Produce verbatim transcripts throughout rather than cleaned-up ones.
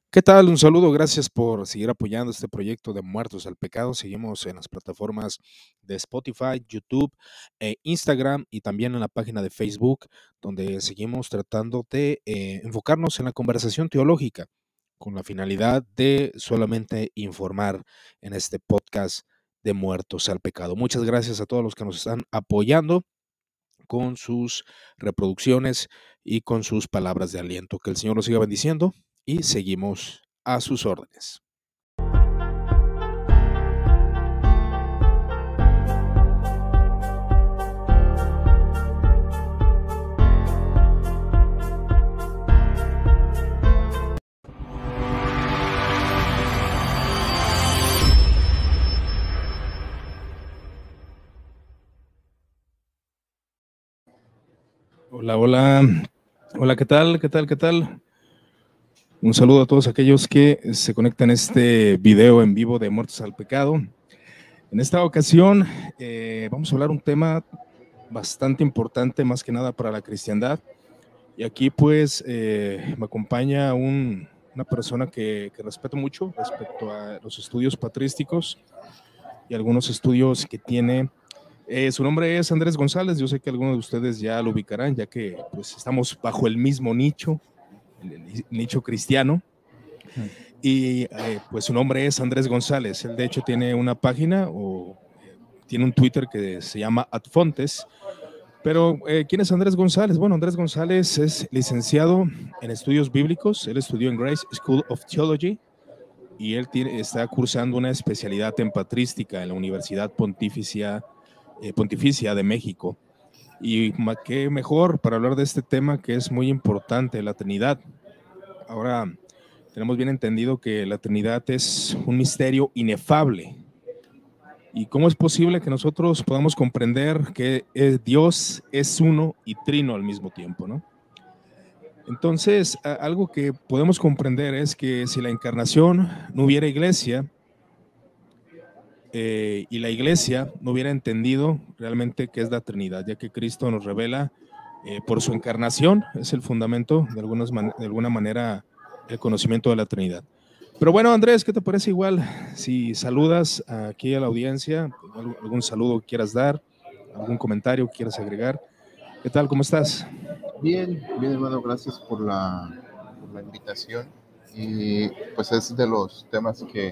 ¿Qué tal? Un saludo, gracias por seguir apoyando este proyecto de Muertos al Pecado. Seguimos en las plataformas de Spotify, YouTube, e Instagram y también en la página de Facebook, donde seguimos tratando de eh, enfocarnos en la conversación teológica con la finalidad de solamente informar en este podcast de Muertos al Pecado. Muchas gracias a todos los que nos están apoyando con sus reproducciones y con sus palabras de aliento. Que el Señor nos siga bendiciendo y seguimos a sus órdenes. Hola, hola. Hola, ¿qué tal? ¿Qué tal? ¿Qué tal? Un saludo a todos aquellos que se conectan a este video en vivo de Muertos al Pecado. En esta ocasión eh, vamos a hablar un tema bastante importante, más que nada para la cristiandad. Y aquí pues eh, me acompaña un, una persona que, que respeto mucho respecto a los estudios patrísticos y algunos estudios que tiene. Eh, su nombre es Andrés González. Yo sé que algunos de ustedes ya lo ubicarán, ya que pues estamos bajo el mismo nicho, el, el nicho cristiano. Y eh, pues su nombre es Andrés González. Él de hecho tiene una página o eh, tiene un Twitter que se llama Adfontes. Pero eh, ¿quién es Andrés González? Bueno, Andrés González es licenciado en estudios bíblicos. Él estudió en Grace School of Theology y él tiene, está cursando una especialidad en patrística en la Universidad Pontificia, eh, Pontificia de México. Y qué mejor para hablar de este tema que es muy importante, la Trinidad. Ahora tenemos bien entendido que la Trinidad es un misterio inefable. ¿Y cómo es posible que nosotros podamos comprender que Dios es uno y trino al mismo tiempo, ¿no? Entonces, algo que podemos comprender es que si la encarnación no hubiera iglesia eh, y la iglesia no hubiera entendido realmente qué es la Trinidad, ya que Cristo nos revela eh, por su encarnación, es el fundamento de, algunas man de alguna manera el conocimiento de la Trinidad. Pero bueno, Andrés, ¿qué te parece igual si saludas aquí a la audiencia? ¿Algún saludo que quieras dar? ¿Algún comentario que quieras agregar? ¿Qué tal? ¿Cómo estás? Bien, bien, hermano, gracias por la, por la invitación. Y pues es de los temas que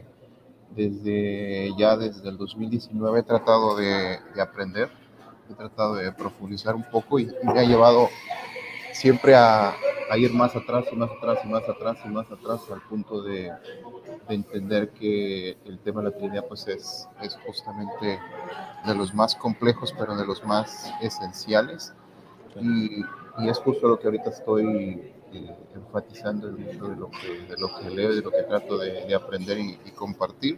desde ya desde el dos mil diecinueve he tratado de, de aprender, he tratado de profundizar un poco y, y me ha llevado siempre a, a ir más atrás y más atrás y más atrás y más atrás al punto de, de entender que el tema de la Trinidad pues es, es justamente de los más complejos, pero de los más esenciales. Y, y es justo lo que ahorita estoy eh, enfatizando en mucho de lo que, de lo que leo, de lo que trato de, de aprender y, y compartir.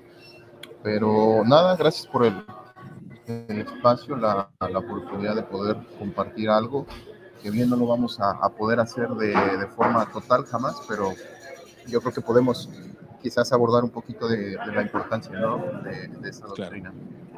Pero nada, gracias por el, el espacio, la, la oportunidad de poder compartir algo que bien no lo vamos a, a poder hacer de, de forma total jamás, pero yo creo que podemos quizás abordar un poquito de, de la importancia, ¿no?, de, de esa doctrina.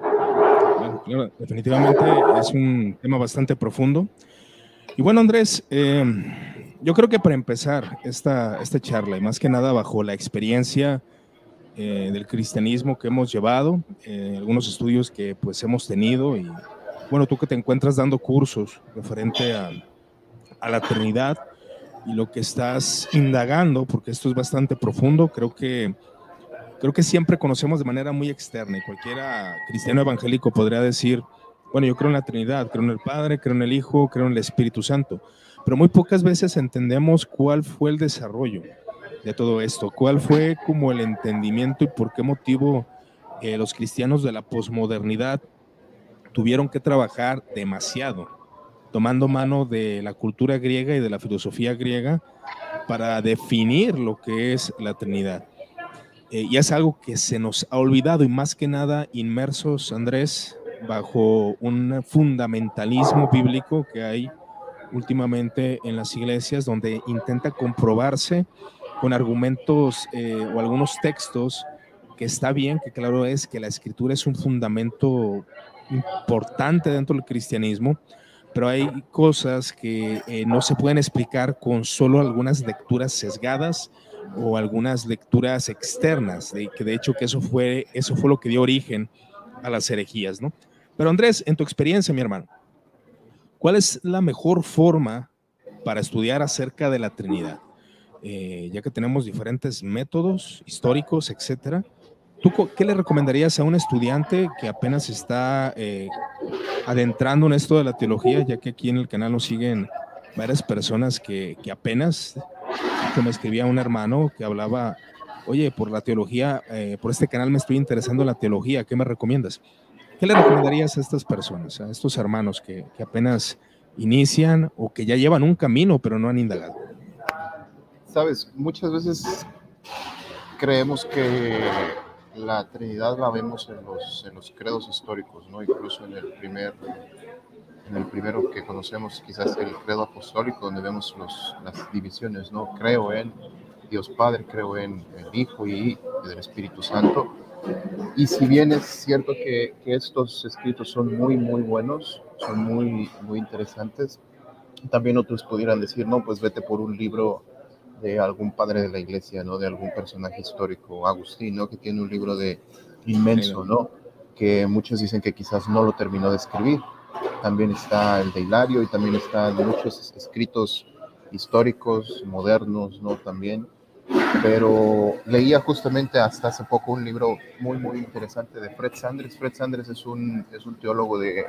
Claro. Claro, definitivamente es un tema bastante profundo. Y bueno, Andrés, eh, yo creo que para empezar esta, esta charla, y más que nada bajo la experiencia eh, del cristianismo que hemos llevado, eh, algunos estudios que pues hemos tenido, y bueno, tú que te encuentras dando cursos referente a, a la Trinidad y lo que estás indagando, porque esto es bastante profundo, creo que creo que siempre conocemos de manera muy externa, y cualquiera cristiano evangélico podría decir, bueno, yo creo en la Trinidad, creo en el Padre, creo en el Hijo, creo en el Espíritu Santo, pero muy pocas veces entendemos cuál fue el desarrollo de todo esto, cuál fue como el entendimiento y por qué motivo eh, los cristianos de la posmodernidad tuvieron que trabajar demasiado, tomando mano de la cultura griega y de la filosofía griega para definir lo que es la Trinidad. Eh, y es algo que se nos ha olvidado, y más que nada inmersos, Andrés, bajo un fundamentalismo bíblico que hay últimamente en las iglesias, donde intenta comprobarse con argumentos eh, o algunos textos que está bien, que claro es que la escritura es un fundamento importante dentro del cristianismo, pero hay cosas que eh, no se pueden explicar con solo algunas lecturas sesgadas o algunas lecturas externas, de, que de hecho que eso fue, eso fue lo que dio origen a las herejías, ¿no? Pero Andrés, en tu experiencia, mi hermano, ¿cuál es la mejor forma para estudiar acerca de la Trinidad? Eh, ya que tenemos diferentes métodos históricos, etcétera, ¿tú qué le recomendarías a un estudiante que apenas está eh, adentrando en esto de la teología, ya que aquí en el canal nos siguen varias personas que, que apenas, que me escribía un hermano que hablaba, oye, por la teología, eh, por este canal me estoy interesando en la teología, ¿qué me recomiendas? ¿Qué le recomendarías a estas personas, a estos hermanos que, que apenas inician o que ya llevan un camino pero no han indagado? Sabes, muchas veces creemos que la Trinidad la vemos en los, en los credos históricos, ¿no? Incluso en el primer, en el primero que conocemos, quizás el credo apostólico, donde vemos los, las divisiones, ¿no? Creo en Dios Padre, creo en el Hijo y del Espíritu Santo. Y si bien es cierto que, que estos escritos son muy, muy buenos, son muy, muy interesantes, también otros pudieran decir, no, pues vete por un libro de algún padre de la iglesia, ¿no? De algún personaje histórico, Agustín, ¿no? Que tiene un libro de inmenso, ¿no? Que muchos dicen que quizás no lo terminó de escribir. También está el de Hilario y también están muchos escritos históricos, modernos, ¿no? También. Pero leía justamente hasta hace poco un libro muy, muy interesante de Fred Sanders. Fred Sanders es un, es un teólogo de,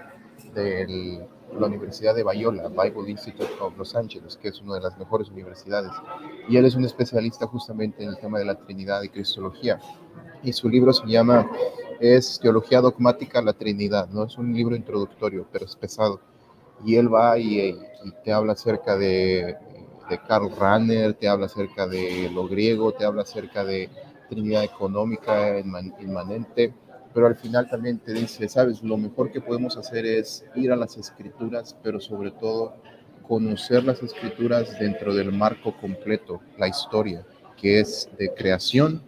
de la Universidad de Biola, Bible Institute of Los Angeles, que es una de las mejores universidades. Y él es un especialista justamente en el tema de la Trinidad y Cristología. Y su libro se llama, es Teología Dogmática a la Trinidad, ¿no? Es un libro introductorio, pero es pesado. Y él va y, y te habla acerca de... de Karl Rahner, te habla acerca de lo griego, te habla acerca de Trinidad económica inmanente, pero al final también te dice, sabes, lo mejor que podemos hacer es ir a las escrituras, pero sobre todo conocer las escrituras dentro del marco completo, la historia, que es de creación,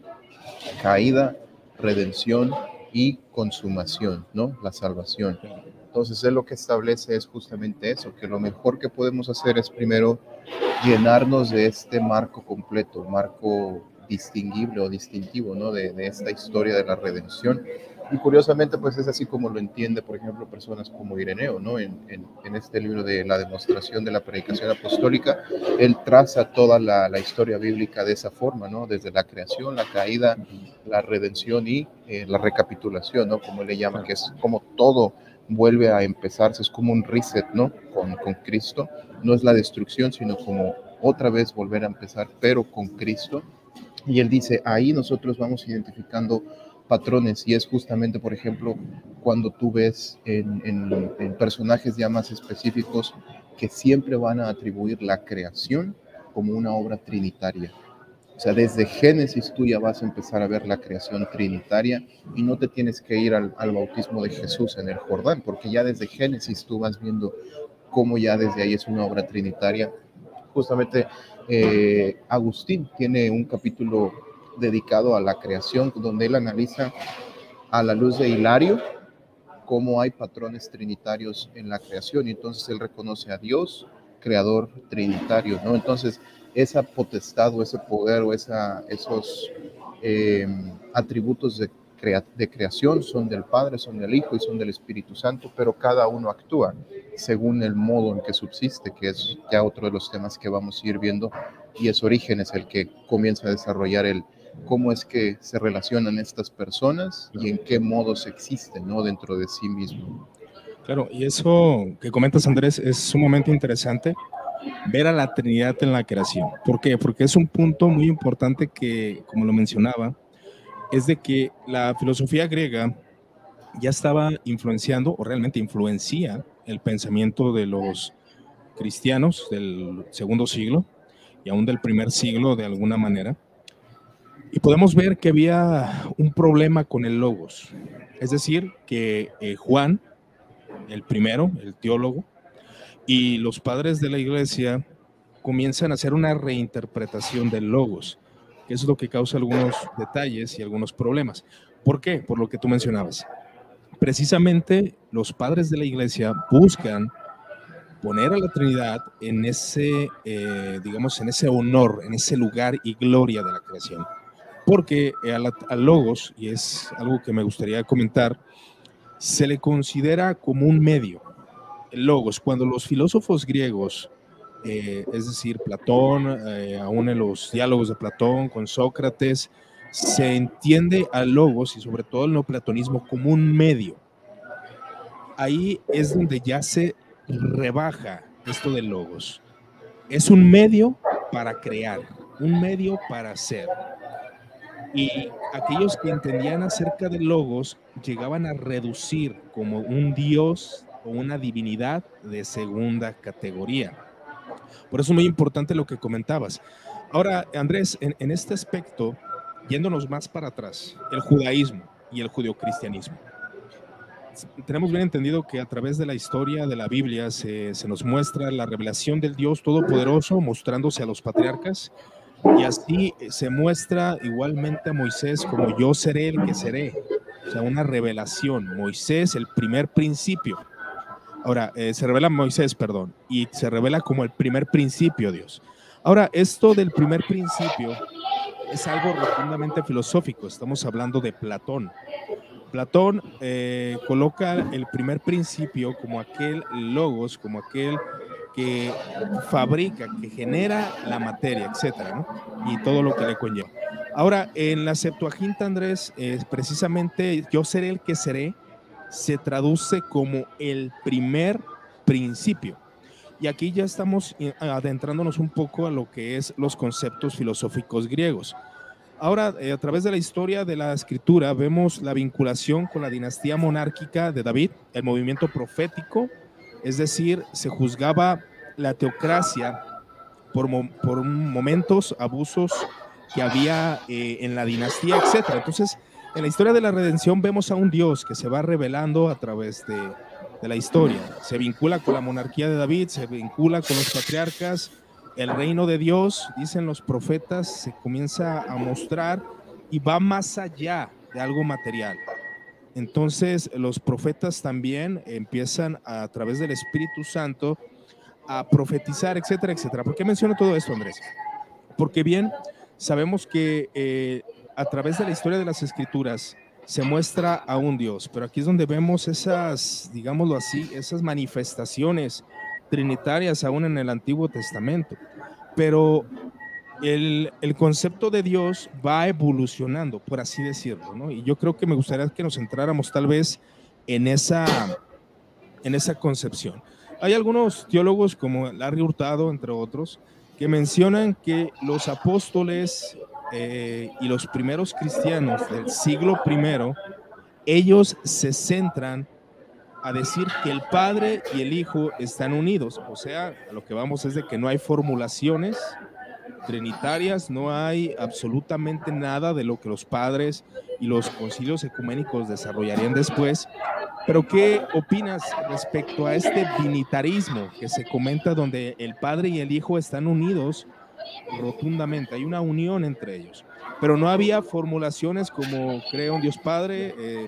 caída, redención y consumación, ¿no? La salvación. Entonces, él lo que establece es justamente eso, que lo mejor que podemos hacer es primero llenarnos de este marco completo, marco distinguible o distintivo, ¿no? De, de esta historia de la redención. Y curiosamente, pues es así como lo entiende, por ejemplo, personas como Ireneo, ¿no? En, en, en este libro de la demostración de la predicación apostólica, él traza toda la, la historia bíblica de esa forma, ¿no? Desde la creación, la caída, la redención y eh, la recapitulación, ¿no? Como él le llama, que es como todo vuelve a empezarse, es como un reset, ¿no? Con, con Cristo. No es la destrucción, sino como otra vez volver a empezar, pero con Cristo. Y él dice, ahí nosotros vamos identificando patrones, y es justamente, por ejemplo, cuando tú ves en, en, en personajes ya más específicos que siempre van a atribuir la creación como una obra trinitaria. O sea, desde Génesis tú ya vas a empezar a ver la creación trinitaria y no te tienes que ir al, al bautismo de Jesús en el Jordán, porque ya desde Génesis tú vas viendo cómo ya desde ahí es una obra trinitaria. Justamente eh, Agustín tiene un capítulo dedicado a la creación, donde él analiza a la luz de Hilario cómo hay patrones trinitarios en la creación, y entonces él reconoce a Dios, creador trinitario, ¿no? Entonces, esa potestad o ese poder o esa, esos eh, atributos de, crea, de creación son del Padre, son del Hijo y son del Espíritu Santo, pero cada uno actúa según el modo en que subsiste, que es ya otro de los temas que vamos a ir viendo, y es Orígenes el que comienza a desarrollar el cómo es que se relacionan estas personas y en qué modos existen, ¿no? Dentro de sí mismo. Claro, y eso que comentas, Andrés, es sumamente interesante, ver a la Trinidad en la creación. ¿Por qué? Porque es un punto muy importante que, como lo mencionaba, es de que la filosofía griega ya estaba influenciando, o realmente influencia, el pensamiento de los cristianos del segundo siglo y aún del primer siglo de alguna manera. Y podemos ver que había un problema con el logos. Es decir, que eh, Juan, el primero, el teólogo, y los padres de la iglesia comienzan a hacer una reinterpretación del logos, que es lo que causa algunos detalles y algunos problemas. ¿Por qué? Por lo que tú mencionabas. Precisamente los padres de la iglesia buscan poner a la Trinidad en ese, eh, digamos, en ese honor, en ese lugar y gloria de la creación. Porque al logos, y es algo que me gustaría comentar, se le considera como un medio. El logos, cuando los filósofos griegos, eh, es decir, Platón, eh, aún en los diálogos de Platón con Sócrates, se entiende al logos y sobre todo el neoplatonismo como un medio. Ahí es donde ya se rebaja esto del logos. Es un medio para crear, un medio para hacer. Y aquellos que entendían acerca del logos llegaban a reducir como un dios o una divinidad de segunda categoría. Por eso es muy importante lo que comentabas. Ahora, Andrés, en, en este aspecto, yéndonos más para atrás, el judaísmo y el judeocristianismo. Tenemos bien entendido que a través de la historia de la Biblia se, se nos muestra la revelación del Dios Todopoderoso mostrándose a los patriarcas, y así se muestra igualmente a Moisés como yo seré el que seré. O sea, una revelación. Moisés, el primer principio. Ahora, eh, se revela Moisés, perdón, y se revela como el primer principio Dios. Ahora, esto del primer principio es algo rotundamente filosófico. Estamos hablando de Platón. Platón eh, coloca el primer principio como aquel logos, como aquel que fabrica, que genera la materia, etcétera, ¿no? Y todo lo que le conlleva. Ahora, en la Septuaginta, Andrés, eh, precisamente yo seré el que seré, se traduce como el primer principio. Y aquí ya estamos adentrándonos un poco a lo que es los conceptos filosóficos griegos. Ahora, eh, a través de la historia de la escritura, vemos la vinculación con la dinastía monárquica de David, el movimiento profético, es decir, se juzgaba la teocracia por, mo por momentos, abusos que había eh, en la dinastía, etcétera. Entonces, en la historia de la redención vemos a un Dios que se va revelando a través de, de la historia. Se vincula con la monarquía de David, se vincula con los patriarcas. El reino de Dios, dicen los profetas, se comienza a mostrar y va más allá de algo material. Entonces, los profetas también empiezan a, a través del Espíritu Santo a profetizar, etcétera, etcétera. ¿Por qué menciono todo esto, Andrés? Porque bien, sabemos que eh, a través de la historia de las Escrituras se muestra a un Dios, pero aquí es donde vemos esas, digámoslo así, esas manifestaciones trinitarias aún en el Antiguo Testamento. Pero el, el concepto de Dios va evolucionando, por así decirlo, ¿no? Y yo creo que me gustaría que nos centráramos tal vez en esa, en esa concepción. Hay algunos teólogos como Larry Hurtado, entre otros, que mencionan que los apóstoles eh, y los primeros cristianos del siglo primero, ellos se centran a decir que el Padre y el Hijo están unidos. O sea, a lo que vamos es de que no hay formulaciones trinitarias, no hay absolutamente nada de lo que los padres y los concilios ecuménicos desarrollarían después. Pero ¿qué opinas respecto a este binitarismo que se comenta donde el Padre y el Hijo están unidos rotundamente? Hay una unión entre ellos, pero no había formulaciones como creo en Dios Padre, eh,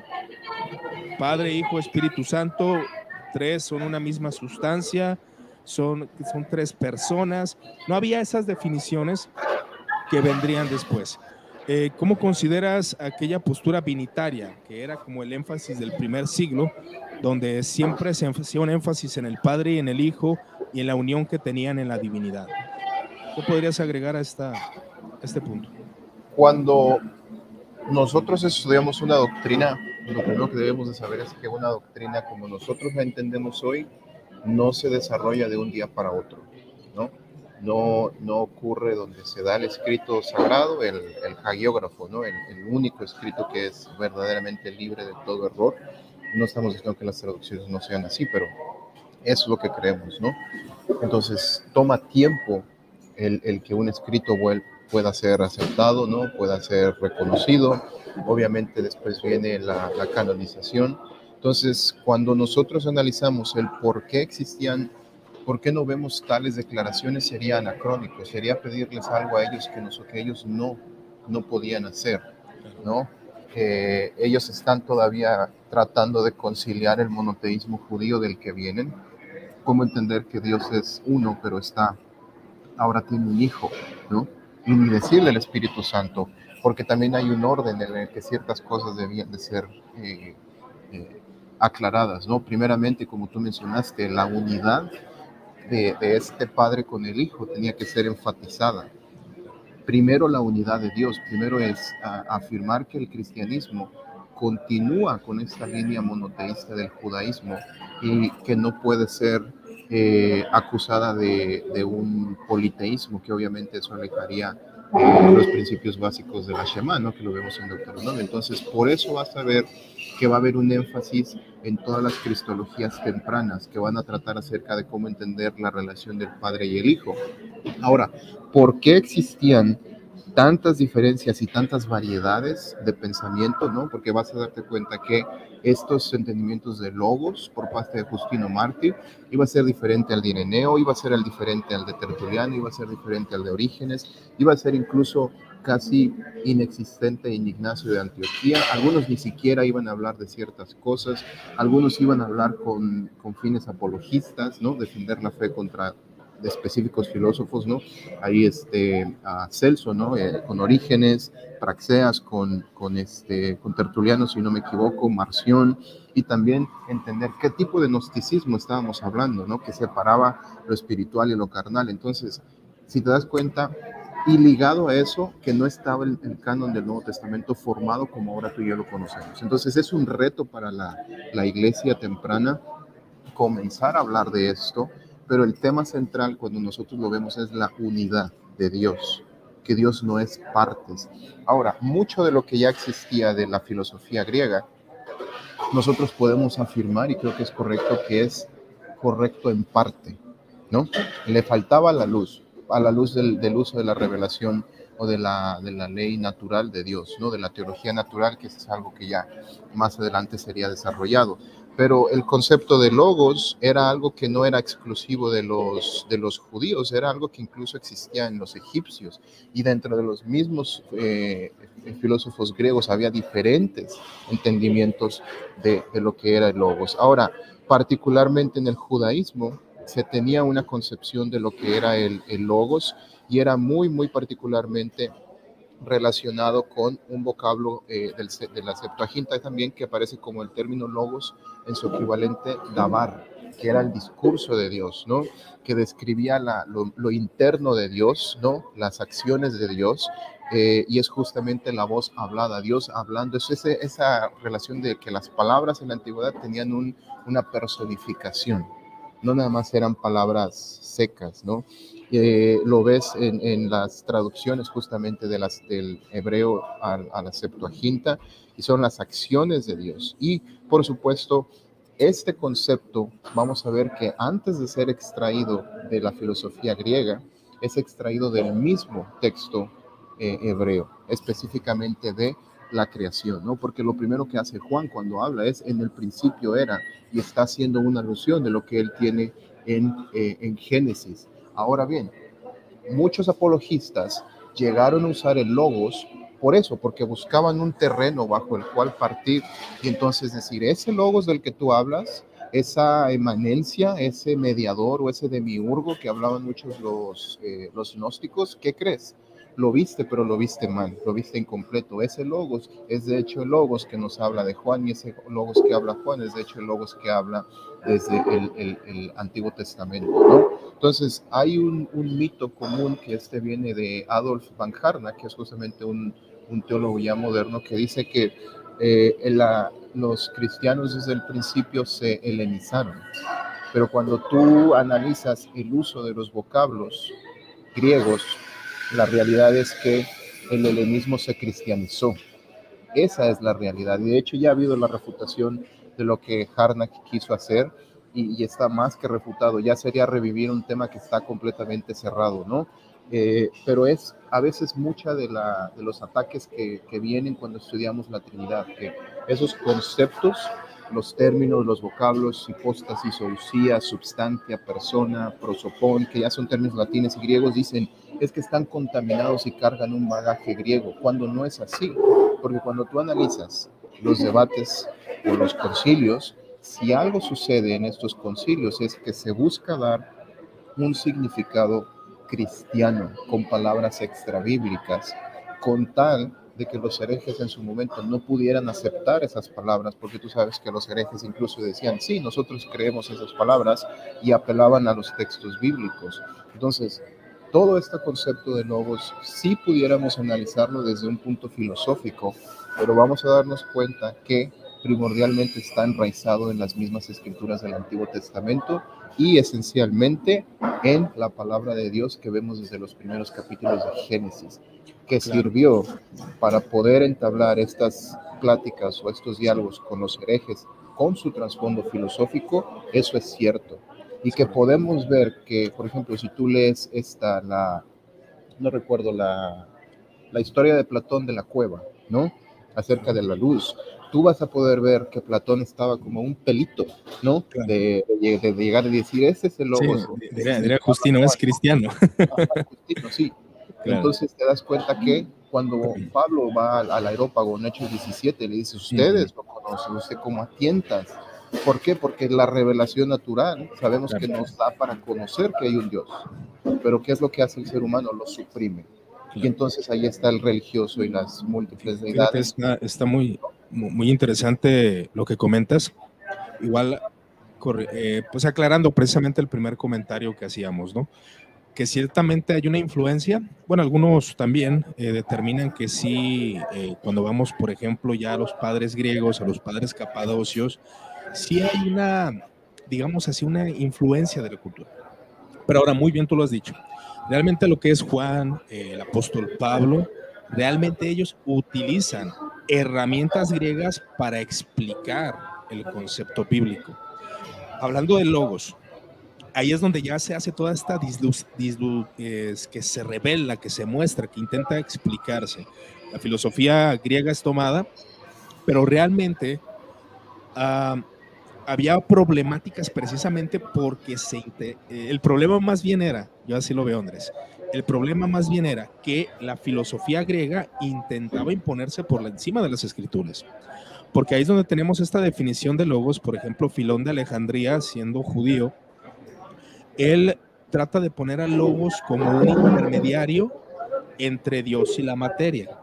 Padre, Hijo, Espíritu Santo, tres son una misma sustancia, son, son tres personas. No había esas definiciones que vendrían después. Eh, ¿Cómo consideras aquella postura binitaria, que era como el énfasis del primer siglo, donde siempre se hacía un énfasis en el Padre y en el Hijo y en la unión que tenían en la divinidad? ¿Qué podrías agregar a, esta, a este punto? Cuando nosotros estudiamos una doctrina, lo primero que debemos de saber es que una doctrina como nosotros la entendemos hoy no se desarrolla de un día para otro, ¿no? No, no ocurre donde se da el escrito sagrado, el, el hagiógrafo, ¿no? El, el único escrito que es verdaderamente libre de todo error. No estamos diciendo que las traducciones no sean así, pero eso es lo que creemos, ¿no? Entonces, toma tiempo el, el que un escrito pueda ser aceptado, ¿no? Pueda ser reconocido. Obviamente después viene la, la canonización. Entonces, cuando nosotros analizamos el por qué existían, por qué no vemos tales declaraciones, sería anacrónico, sería pedirles algo a ellos que, nos, que ellos no, no podían hacer, ¿no? Que ellos están todavía tratando de conciliar el monoteísmo judío del que vienen, cómo entender que Dios es uno, pero está, ahora tiene un hijo, ¿no? Y ni decirle el Espíritu Santo, porque también hay un orden en el que ciertas cosas debían de ser eh, eh, aclaradas, ¿no? Primeramente, como tú mencionaste, la unidad de, de este Padre con el Hijo tenía que ser enfatizada. Primero la unidad de Dios, primero es a, afirmar que el cristianismo continúa con esta línea monoteísta del judaísmo y que no puede ser eh, acusada de, de un politeísmo, que obviamente eso alejaría eh, los principios básicos de la Shema, ¿no? Que lo vemos en Deuteronomio. Entonces, por eso vas a ver que va a haber un énfasis en todas las cristologías tempranas que van a tratar acerca de cómo entender la relación del Padre y el Hijo. Ahora, ¿por qué existían tantas diferencias y tantas variedades de pensamiento, ¿no? Porque vas a darte cuenta que estos entendimientos de logos por parte de Justino Mártir iba a ser diferente al de Ireneo, iba a ser el diferente al de Tertuliano, iba a ser diferente al de Orígenes, iba a ser incluso casi inexistente en Ignacio de Antioquía. Algunos ni siquiera iban a hablar de ciertas cosas, algunos iban a hablar con, con fines apologistas, ¿no? Defender la fe contra de específicos filósofos, ¿no? Ahí este, a Celso, ¿no? Eh, con Orígenes, Praxeas, con, con, este, con Tertuliano, si no me equivoco, Marción, y también entender qué tipo de gnosticismo estábamos hablando, ¿no? Que separaba lo espiritual y lo carnal. Entonces, si te das cuenta, y ligado a eso, que no estaba el, el canon del Nuevo Testamento formado como ahora tú y yo lo conocemos. Entonces, es un reto para la, la iglesia temprana comenzar a hablar de esto, pero el tema central cuando nosotros lo vemos es la unidad de Dios, que Dios no es partes. Ahora, mucho de lo que ya existía de la filosofía griega, nosotros podemos afirmar, y creo que es correcto, que es correcto en parte, ¿no? Le faltaba la luz, a la luz del, del uso de la revelación o de la, de la ley natural de Dios, ¿no? De la teología natural, que es algo que ya más adelante sería desarrollado. Pero el concepto de logos era algo que no era exclusivo de los, de los judíos, era algo que incluso existía en los egipcios, y dentro de los mismos eh, filósofos griegos había diferentes entendimientos de, de lo que era el logos. Ahora, particularmente en el judaísmo, se tenía una concepción de lo que era el, el logos, y era muy, muy particularmente relacionado con un vocablo eh, del, de la Septuaginta también, que aparece como el término logos en su equivalente dabar, que era el discurso de Dios, ¿no? Que describía la, lo, lo interno de Dios, ¿no? Las acciones de Dios, eh, y es justamente la voz hablada, Dios hablando. Es ese, esa relación de que las palabras en la antigüedad tenían un, una personificación, no nada más eran palabras secas, ¿no? Eh, lo ves en, en las traducciones justamente de las, del hebreo a, a la Septuaginta, y son las acciones de Dios. Y por supuesto, este concepto, vamos a ver que antes de ser extraído de la filosofía griega, es extraído del mismo texto eh, hebreo, específicamente de la creación, ¿no? Porque lo primero que hace Juan cuando habla es en el principio era, y está haciendo una alusión de lo que él tiene en, eh, en Génesis. Ahora bien, muchos apologistas llegaron a usar el logos por eso, porque buscaban un terreno bajo el cual partir, y entonces decir, ese logos del que tú hablas, esa emanencia, ese mediador o ese demiurgo que hablaban muchos los, eh, los gnósticos, ¿qué crees? Lo viste, pero lo viste mal, lo viste incompleto. Ese logos es de hecho el logos que nos habla de Juan, y ese logos que habla Juan es de hecho el logos que habla desde el, el, el Antiguo Testamento, ¿no? Entonces hay un, un mito común que este viene de Adolf van Harnack, que es justamente un, un teólogo ya moderno, que dice que eh, la, los cristianos desde el principio se helenizaron, pero cuando tú analizas el uso de los vocablos griegos, la realidad es que el helenismo se cristianizó. Esa es la realidad. Y de hecho ya ha habido la refutación de lo que Harnack quiso hacer, y, y está más que refutado. Ya sería revivir un tema que está completamente cerrado, ¿no? Eh, pero es a veces mucha de, la, de los ataques que, que vienen cuando estudiamos la Trinidad, que esos conceptos, los términos, los vocablos, hipóstasis, ousia, substantia, persona, prosopón, que ya son términos latinos y griegos, dicen es que están contaminados y cargan un bagaje griego, cuando no es así, porque cuando tú analizas los debates o los concilios, si algo sucede en estos concilios es que se busca dar un significado cristiano con palabras extrabíblicas, con tal de que los herejes en su momento no pudieran aceptar esas palabras, porque tú sabes que los herejes incluso decían, sí, nosotros creemos esas palabras, y apelaban a los textos bíblicos. Entonces, todo este concepto de logos, sí pudiéramos analizarlo desde un punto filosófico, pero vamos a darnos cuenta que primordialmente está enraizado en las mismas escrituras del Antiguo Testamento y esencialmente en la palabra de Dios que vemos desde los primeros capítulos de Génesis, que claro. sirvió para poder entablar estas pláticas o estos diálogos con los herejes con su trasfondo filosófico. Eso es cierto. Y que podemos ver que, por ejemplo, si tú lees esta, la, no recuerdo, la, la historia de Platón de la cueva, ¿no? Acerca de la luz, tú vas a poder ver que Platón estaba como un pelito, ¿no? Claro. De, de, de, de llegar a decir, ese es el logos. Sí, diría, diría Justino, es cristiano. Justino, sí. Claro. Entonces te das cuenta que cuando Pablo va al, al aerópago en Hechos diecisiete, le dice, ustedes lo conocen, usted como a tientas. ¿Por qué? Porque la revelación natural, sabemos claro. que nos da para conocer que hay un Dios. Pero ¿qué es lo que hace el ser humano? Lo suprime. Claro. Y entonces ahí está el religioso y las múltiples deidades. Está, está muy, muy interesante lo que comentas. Igual, eh, pues aclarando precisamente el primer comentario que hacíamos, ¿no? Que ciertamente hay una influencia, bueno, algunos también eh, determinan que sí, eh, cuando vamos, por ejemplo, ya a los padres griegos, a los padres capadocios, sí hay una, digamos así, una influencia de la cultura. Pero ahora, muy bien tú lo has dicho, realmente lo que es Juan, eh, el apóstol Pablo, realmente ellos utilizan herramientas griegas para explicar el concepto bíblico. Hablando de logos, ahí es donde ya se hace toda esta disluz, disluz, es, que se revela, que se muestra, que intenta explicarse. La filosofía griega es tomada, pero realmente uh, había problemáticas precisamente porque se, eh, el problema más bien era, yo así lo veo, Andrés, el problema más bien era que la filosofía griega intentaba imponerse por encima de las escrituras. Porque ahí es donde tenemos esta definición de logos, por ejemplo, Filón de Alejandría, siendo judío, él trata de poner a logos como un intermediario entre Dios y la materia.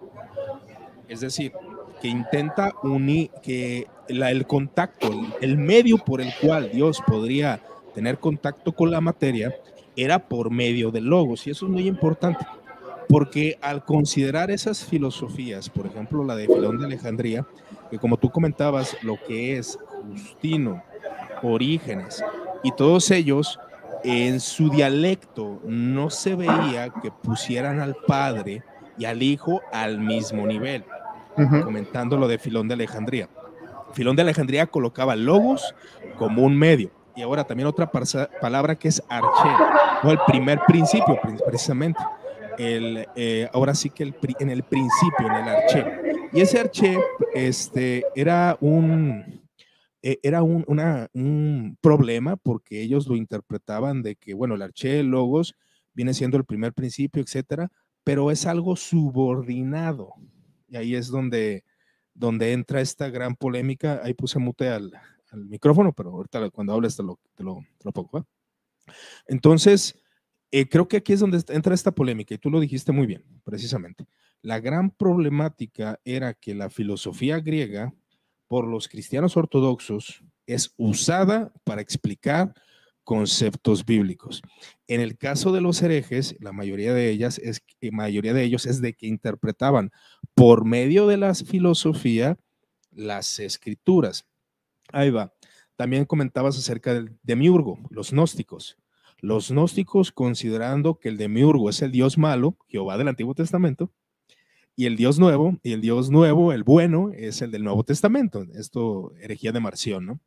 Es decir, que intenta unir, que la, el contacto, el, el medio por el cual Dios podría tener contacto con la materia era por medio de logos. Y eso es muy importante, porque al considerar esas filosofías, por ejemplo, la de Filón de Alejandría, que como tú comentabas, lo que es Justino, Orígenes y todos ellos, en su dialecto no se veía que pusieran al Padre y al Hijo al mismo nivel, uh-huh. comentando lo de Filón de Alejandría. Filón de Alejandría colocaba logos como un medio, y ahora también otra palabra que es arché, o el primer principio precisamente. El, eh, ahora sí que el, en el principio, en el arché. Y ese arché este, era un... era un, una, un problema porque ellos lo interpretaban de que, bueno, el arché, logos, viene siendo el primer principio, etcétera, pero es algo subordinado. Y ahí es donde, donde entra esta gran polémica. Ahí puse mute al, al micrófono, pero ahorita cuando hables te lo, te lo, te lo pongo, ¿eh? Entonces, eh, creo que aquí es donde entra esta polémica, y tú lo dijiste muy bien, precisamente. La gran problemática era que la filosofía griega, por los cristianos ortodoxos, es usada para explicar conceptos bíblicos. En el caso de los herejes, la mayoría de ellas es, la mayoría de ellos es de que interpretaban por medio de la filosofía las escrituras. Ahí va. También comentabas acerca del demiurgo, los gnósticos. Los gnósticos, considerando que el demiurgo es el Dios malo, Jehová del Antiguo Testamento, y el Dios nuevo, y el Dios nuevo, el bueno, es el del Nuevo Testamento. Esto, herejía de Marción, ¿no?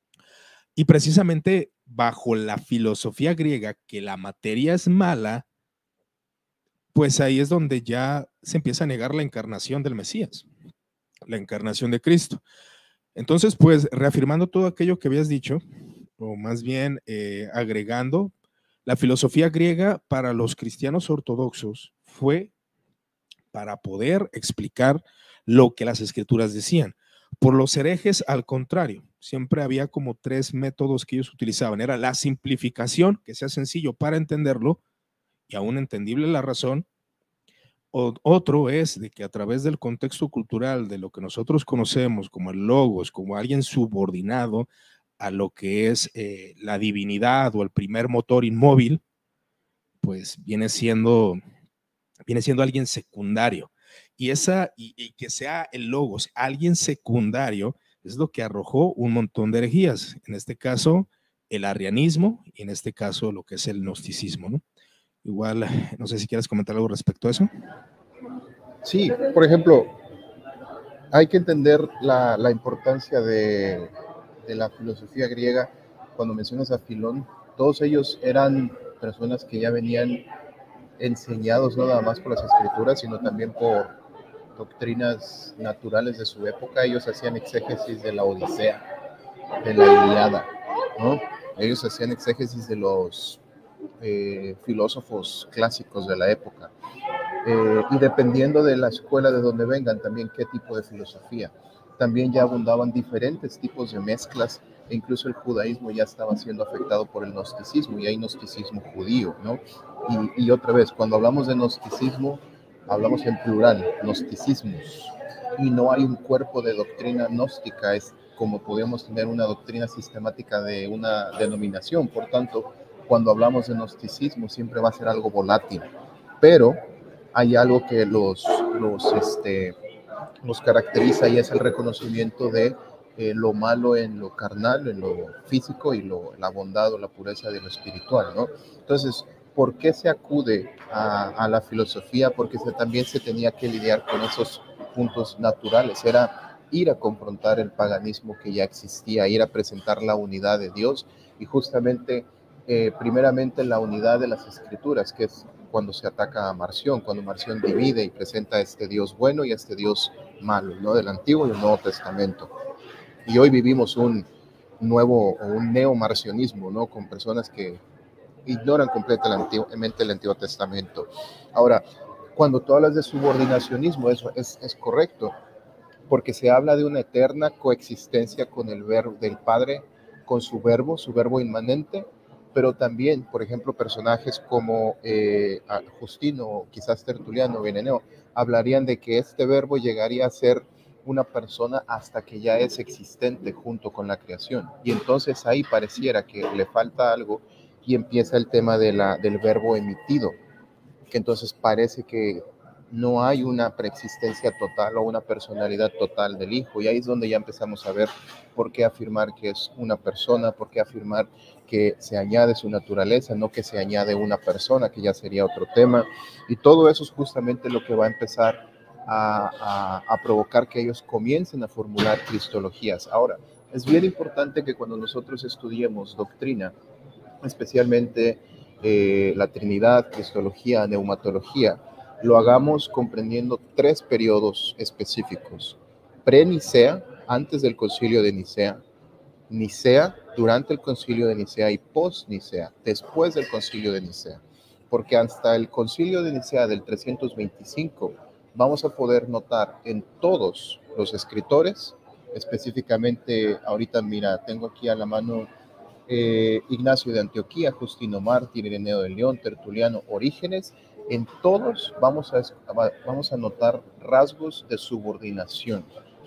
Y precisamente bajo la filosofía griega, que la materia es mala, pues ahí es donde ya se empieza a negar la encarnación del Mesías, la encarnación de Cristo. Entonces, pues, reafirmando todo aquello que habías dicho, o más bien eh, agregando, la filosofía griega para los cristianos ortodoxos fue para poder explicar lo que las escrituras decían. Por los herejes, al contrario, siempre había como tres métodos que ellos utilizaban. Era la simplificación, que sea sencillo para entenderlo y aún entendible la razón. O, otro es de que a través del contexto cultural, de lo que nosotros conocemos como el logos, como alguien subordinado a lo que es eh, la divinidad o el primer motor inmóvil, pues viene siendo, viene siendo alguien secundario. Y, esa, y, y que sea el logos alguien secundario es lo que arrojó un montón de herejías. En este caso, el arrianismo y en este caso lo que es el gnosticismo, ¿no? Igual, no sé si quieres comentar algo respecto a eso. Sí, por ejemplo, hay que entender la, la importancia de, de la filosofía griega. Cuando mencionas a Filón, todos ellos eran personas que ya venían enseñados no nada más por las escrituras, sino también por doctrinas naturales de su época. Ellos hacían exégesis de la Odisea, de la Ilíada, ¿no? Ellos hacían exégesis de los eh, filósofos clásicos de la época. Eh, y dependiendo de la escuela de donde vengan, también qué tipo de filosofía. También ya abundaban diferentes tipos de mezclas, e incluso el judaísmo ya estaba siendo afectado por el gnosticismo, y hay gnosticismo judío, ¿no? Y, y otra vez, cuando hablamos de gnosticismo, hablamos en plural, gnosticismos, y no hay un cuerpo de doctrina gnóstica, es como podemos tener una doctrina sistemática de una denominación. Por tanto, cuando hablamos de gnosticismo, siempre va a ser algo volátil, pero hay algo que los, los, este, los caracteriza, y es el reconocimiento de eh, lo malo en lo carnal, en lo físico, y lo, la bondad o la pureza de lo espiritual, ¿no? Entonces, ¿por qué se acude a, a la filosofía? Porque se, también se tenía que lidiar con esos puntos naturales. Era ir a confrontar el paganismo que ya existía, ir a presentar la unidad de Dios, y justamente, eh, primeramente, la unidad de las escrituras, que es cuando se ataca a Marción, cuando Marción divide y presenta a este Dios bueno y a este Dios malo, ¿no? Del Antiguo y el Nuevo Testamento. Y hoy vivimos un nuevo o un neomarcionismo, ¿no? Con personas que ignoran completamente el Antiguo Testamento. Ahora, cuando tú hablas de subordinacionismo, eso es, es correcto, porque se habla de una eterna coexistencia con el verbo del Padre, con su verbo, su verbo inmanente, pero también, por ejemplo, personajes como eh, Justino o quizás Tertuliano o Ireneo hablarían de que este verbo llegaría a ser una persona hasta que ya es existente junto con la creación. Y entonces ahí pareciera que le falta algo, y empieza el tema de la, del verbo emitido, que entonces parece que no hay una preexistencia total o una personalidad total del Hijo, y ahí es donde ya empezamos a ver por qué afirmar que es una persona, por qué afirmar que se añade su naturaleza, no que se añade una persona, que ya sería otro tema, y todo eso es justamente lo que va a empezar a, a, a provocar que ellos comiencen a formular cristologías. Ahora, es bien importante que cuando nosotros estudiemos doctrina, especialmente eh, la Trinidad, Cristología, Neumatología, lo hagamos comprendiendo tres periodos específicos: pre-Nicea, antes del concilio de Nicea; Nicea, durante el concilio de Nicea; y post-Nicea, después del concilio de Nicea. Porque hasta el concilio de Nicea del trescientos veinticinco vamos a poder notar en todos los escritores, específicamente, ahorita mira, tengo aquí a la mano eh, Ignacio de Antioquía, Justino Mártir, Ireneo de León, Tertuliano, Orígenes. En todos vamos a, vamos a notar rasgos de subordinación.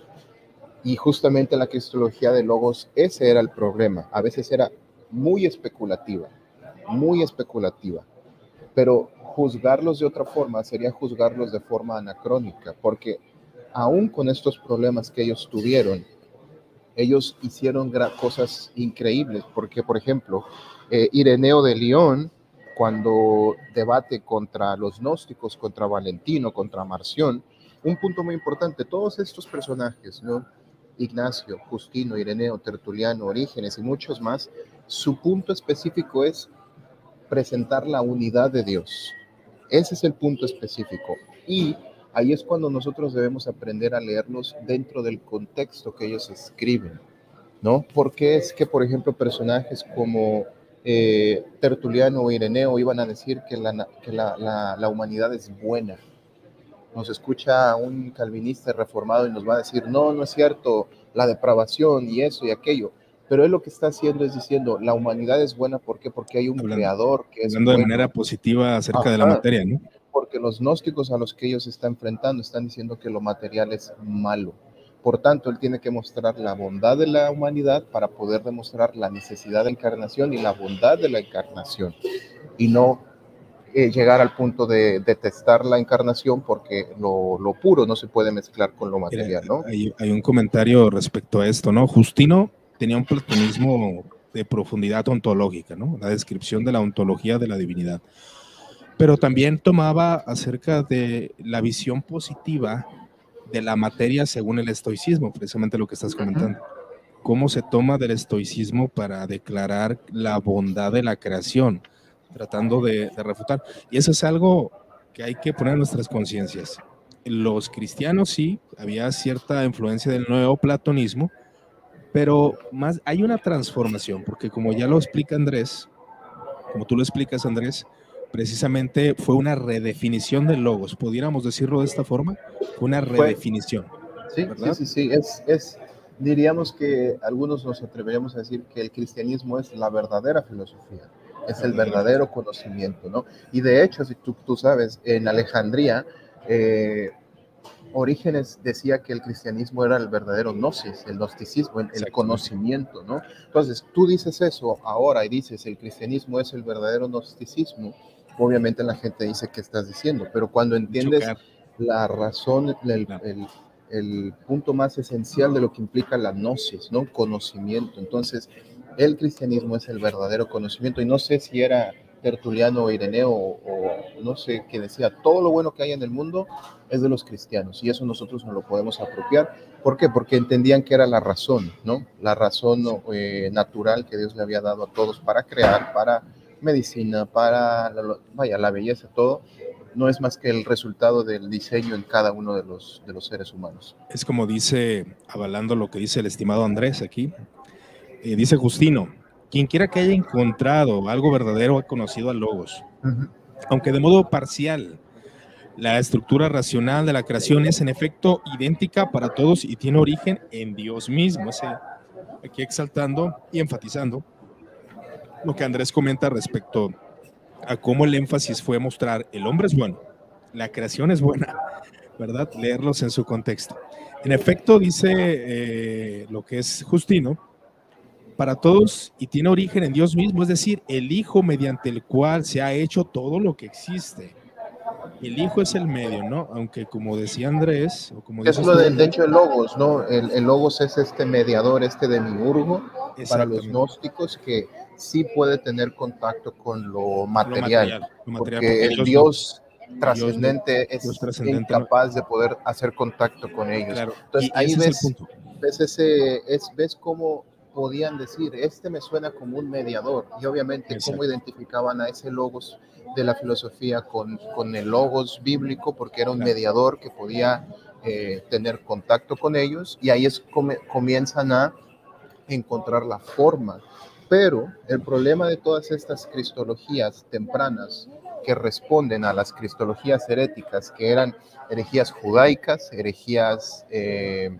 Y justamente en la cristología de logos ese era el problema. A veces era muy especulativa, muy especulativa. Pero juzgarlos de otra forma sería juzgarlos de forma anacrónica, porque aún con estos problemas que ellos tuvieron, ellos hicieron cosas increíbles, porque, por ejemplo, eh, Ireneo de León, cuando debate contra los gnósticos, contra Valentino, contra Marción, un punto muy importante, todos estos personajes, ¿no? Ignacio, Justino, Ireneo, Tertuliano, Orígenes y muchos más, su punto específico es presentar la unidad de Dios. Ese es el punto específico. Y ahí es cuando nosotros debemos aprender a leerlos dentro del contexto que ellos escriben, ¿no? Porque es que, por ejemplo, personajes como eh, Tertuliano o Ireneo iban a decir que, la, que la, la, la humanidad es buena. Nos escucha un calvinista reformado y nos va a decir, no, no es cierto, la depravación y eso y aquello, pero él lo que está haciendo es diciendo, la humanidad es buena, ¿por qué? Porque hay un hablando, creador que es hablando bueno. de manera positiva acerca Ajá, de la materia, ¿no? Porque los gnósticos a los que ellos están enfrentando están diciendo que lo material es malo. Por tanto, él tiene que mostrar la bondad de la humanidad para poder demostrar la necesidad de encarnación y la bondad de la encarnación, y no eh, llegar al punto de detestar la encarnación porque lo, lo puro no se puede mezclar con lo material, ¿no? Hay, hay un comentario respecto a esto, ¿no? Justino tenía un platonismo de profundidad ontológica, ¿no? La descripción de la ontología de la divinidad. Pero también tomaba acerca de la visión positiva de la materia según el estoicismo, precisamente lo que estás comentando. Cómo se toma del estoicismo para declarar la bondad de la creación, tratando de, de refutar. Y eso es algo que hay que poner en nuestras conciencias. Los cristianos sí, había cierta influencia del neoplatonismo, pero más hay una transformación, porque como ya lo explica Andrés, como tú lo explicas, Andrés, precisamente fue una redefinición del logos, pudiéramos decirlo de esta forma, fue una redefinición. Sí, ¿verdad? sí, sí, sí, es, es, diríamos que algunos nos atreveríamos a decir que el cristianismo es la verdadera filosofía, es el verdadero conocimiento, ¿no? Y de hecho, si tú, tú sabes, en Alejandría, eh, Orígenes decía que el cristianismo era el verdadero gnosis, el gnosticismo, el, el conocimiento, ¿no? Entonces, tú dices eso ahora y dices el cristianismo es el verdadero gnosticismo, obviamente la gente dice que estás diciendo, pero cuando entiendes Chocar. la razón, el, claro. el, el punto más esencial de lo que implica la gnosis, ¿no? Conocimiento. Entonces, el cristianismo es el verdadero conocimiento, y no sé si era Tertuliano o Ireneo o, o no sé, que decía, todo lo bueno que hay en el mundo es de los cristianos, y eso nosotros nos lo podemos apropiar. ¿Por qué? Porque entendían que era la razón, ¿no? La razón eh, natural que Dios le había dado a todos para crear, para medicina, para, la, vaya, la belleza, todo, no es más que el resultado del diseño en cada uno de los, de los seres humanos. Es como dice, avalando lo que dice el estimado Andrés aquí, eh, dice Justino, quien quiera que haya encontrado algo verdadero ha conocido al Logos, uh-huh. aunque de modo parcial. La estructura racional de la creación es en efecto idéntica para todos y tiene origen en Dios mismo. Ese, aquí exaltando y enfatizando lo que Andrés comenta respecto a cómo el énfasis fue mostrar el hombre es bueno, la creación es buena, ¿verdad? Leerlos en su contexto. En efecto, dice eh, lo que es Justino, para todos y tiene origen en Dios mismo, es decir, el Hijo mediante el cual se ha hecho todo lo que existe. El Hijo es el medio, ¿no? Aunque como decía Andrés, o como es lo del de hecho el Logos, ¿no? El, el Logos es este mediador, este demiurgo para los gnósticos que sí puede tener contacto con lo material, lo material, lo material porque, porque el Dios no, trascendente Dios, es Dios trascendente, incapaz no. de poder hacer contacto con ellos. Claro. Entonces y ahí ves, ves ese, es, ves cómo podían decir, este me suena como un mediador, y obviamente Exacto. cómo identificaban a ese Logos de la filosofía con, con el Logos bíblico, porque era un claro. mediador que podía eh, tener contacto con ellos, y ahí es como comienzan a encontrar la forma. Pero el problema de todas estas cristologías tempranas que responden a las cristologías heréticas, que eran herejías judaicas, herejías eh,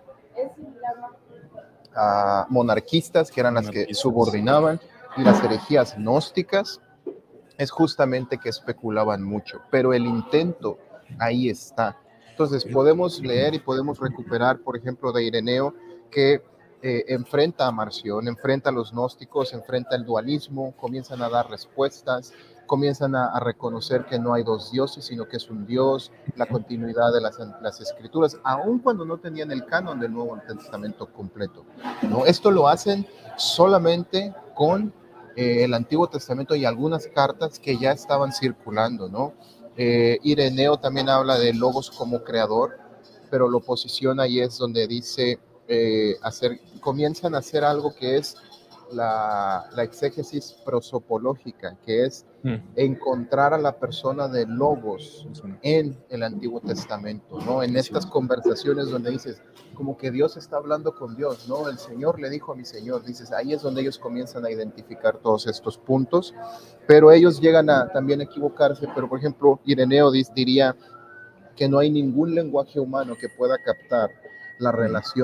uh, monarquistas, que eran las que subordinaban, y las herejías gnósticas, es justamente que especulaban mucho, pero el intento ahí está. Entonces podemos leer y podemos recuperar, por ejemplo, de Ireneo, que eh, enfrenta a Marción, enfrenta a los gnósticos, enfrenta el dualismo, comienzan a dar respuestas, comienzan a, a reconocer que no hay dos dioses, sino que es un Dios, la continuidad de las, las escrituras, aun cuando no tenían el canon del Nuevo Testamento completo, ¿no? Esto lo hacen solamente con Eh, el Antiguo Testamento y algunas cartas que ya estaban circulando, ¿no? Eh, Ireneo también habla de Logos como creador, pero lo posiciona y es donde dice, eh, hacer, comienzan a hacer algo que es la, la exégesis prosopológica, que es mm. encontrar a la persona de Logos en el Antiguo Testamento, ¿no? En estas conversaciones donde dices, como que Dios está hablando con Dios, ¿no? El Señor le dijo a mi Señor, dices, ahí es donde ellos comienzan a identificar todos estos puntos, pero ellos llegan a también equivocarse, pero por ejemplo, Ireneo diría que no hay ningún lenguaje humano que pueda captar la relación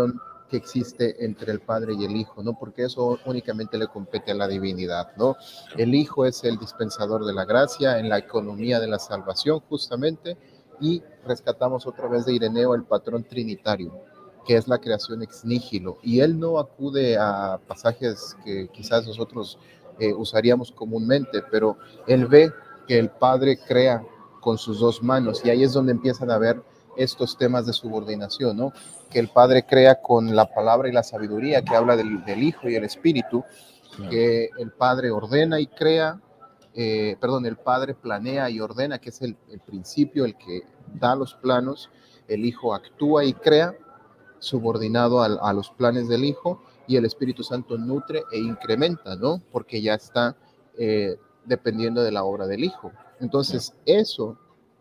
que existe entre el Padre y el Hijo, ¿no? Porque eso únicamente le compete a la divinidad, ¿no? El Hijo es el dispensador de la gracia en la economía de la salvación, justamente, y rescatamos otra vez de Ireneo el patrón trinitario, que es la creación ex nihilo, y él no acude a pasajes que quizás nosotros eh, usaríamos comúnmente, pero él ve que el Padre crea con sus dos manos, y ahí es donde empiezan a ver estos temas de subordinación, ¿no? Que el Padre crea con la palabra y la sabiduría, que habla del, del Hijo y el Espíritu, claro. Que el Padre ordena y crea, eh, perdón, el Padre planea y ordena, que es el, el principio, el que da los planos, el Hijo actúa y crea, subordinado a, a los planes del Hijo, y el Espíritu Santo nutre e incrementa, ¿no? Porque ya está eh, dependiendo de la obra del Hijo. Entonces, eso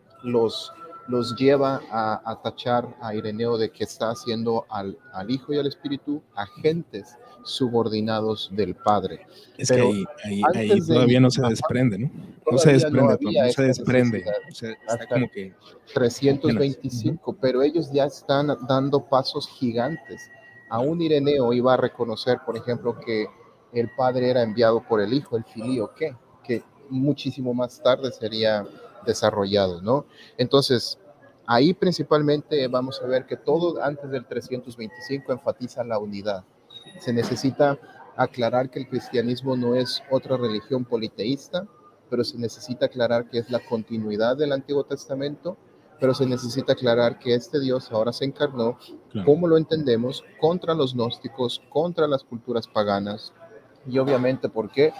los, los lleva a, a tachar a Ireneo de que está haciendo al, al Hijo y al Espíritu agentes subordinados del Padre. Es Pero que ahí, ahí, ahí todavía de, no se desprende, ¿no? No se desprende, no, no se desprende. O sea, está como que trescientos veinticinco, uh-huh. Pero ellos ya están dando pasos gigantes. Aún Ireneo iba a reconocer, por ejemplo, que el Padre era enviado por el Hijo, el filio, ¿qué? Que muchísimo más tarde sería desarrollado, ¿no? Entonces, ahí principalmente vamos a ver que todo antes del trescientos veinticinco enfatiza la unidad. Se necesita aclarar que el cristianismo no es otra religión politeísta, pero se necesita aclarar que es la continuidad del Antiguo Testamento, pero se necesita aclarar que este Dios ahora se encarnó, claro. Como lo entendemos, contra los gnósticos, contra las culturas paganas, y obviamente, ¿por qué?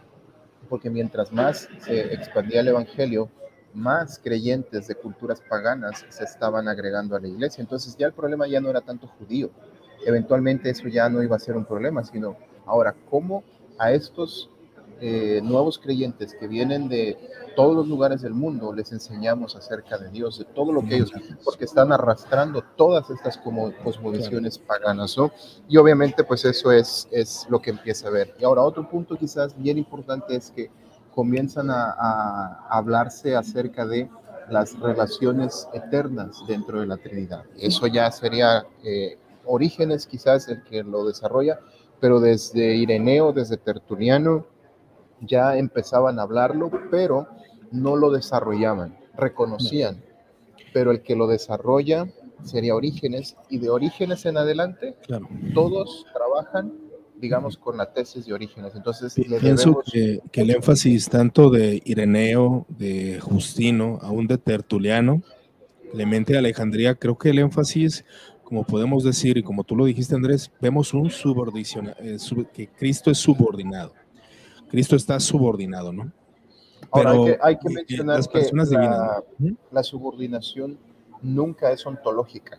Porque mientras más se expandía el evangelio, más creyentes de culturas paganas se estaban agregando a la iglesia. Entonces ya el problema ya no era tanto judío. Eventualmente eso ya no iba a ser un problema, sino ahora cómo a estos eh, nuevos creyentes que vienen de todos los lugares del mundo les enseñamos acerca de Dios, de todo lo que ellos, porque están arrastrando todas estas como cosmovisiones paganas, ¿no? Y obviamente pues eso es, es lo que empieza a ver. Y ahora otro punto quizás bien importante es que comienzan a, a hablarse acerca de las relaciones eternas dentro de la Trinidad. Eso ya sería eh, Orígenes quizás el que lo desarrolla, pero desde Ireneo, desde Tertuliano, ya empezaban a hablarlo, pero no lo desarrollaban, reconocían, pero el que lo desarrolla sería Orígenes, y de Orígenes en adelante, claro. Todos trabajan, digamos, con la tesis de Orígenes. Entonces, le pienso que, que el énfasis tanto de Ireneo, de Justino, aún de Tertuliano, Clemente de Alejandría, creo que el énfasis, como podemos decir, y como tú lo dijiste, Andrés, vemos un subordinación, eh, sub, que Cristo es subordinado. Cristo está subordinado, ¿no? Pero ahora hay que, hay que mencionar las personas que divinas, la, ¿no? La subordinación nunca es ontológica.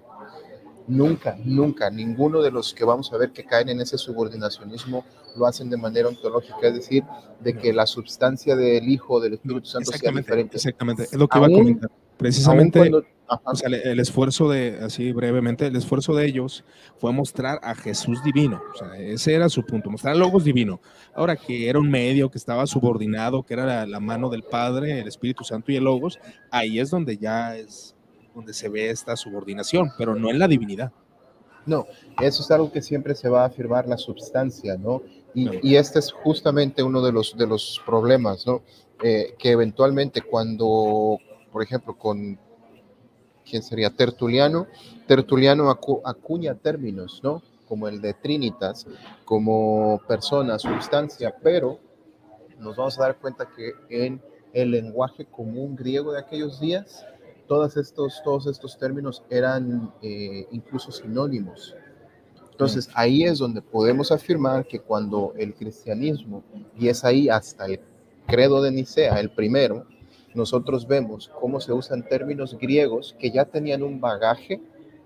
Nunca, nunca, ninguno de los que vamos a ver que caen en ese subordinacionismo lo hacen de manera ontológica, es decir, de que la substancia del Hijo, del Espíritu Santo sea diferente. Exactamente, es lo que aún, iba a comentar. Precisamente, cuando, o sea, el, el esfuerzo de, así brevemente, el esfuerzo de ellos fue mostrar a Jesús divino, o sea, ese era su punto, mostrar al Logos divino. Ahora que era un medio que estaba subordinado, que era la, la mano del Padre, el Espíritu Santo y el Logos, ahí es donde ya es donde se ve esta subordinación, pero no en la divinidad. No, eso es algo que siempre se va a afirmar, la substancia, ¿no? Y, claro. y este es justamente uno de los, de los problemas, ¿no? Eh, que eventualmente cuando, por ejemplo, con, ¿quién sería? Tertuliano, Tertuliano acu, acuña términos, ¿no? Como el de Trinitas, como persona, substancia, pero nos vamos a dar cuenta que en el lenguaje común griego de aquellos días, Todos estos, todos estos términos eran eh, incluso sinónimos. Entonces, ahí es donde podemos afirmar que cuando el cristianismo, y es ahí hasta el credo de Nicea, el primero, nosotros vemos cómo se usan términos griegos que ya tenían un bagaje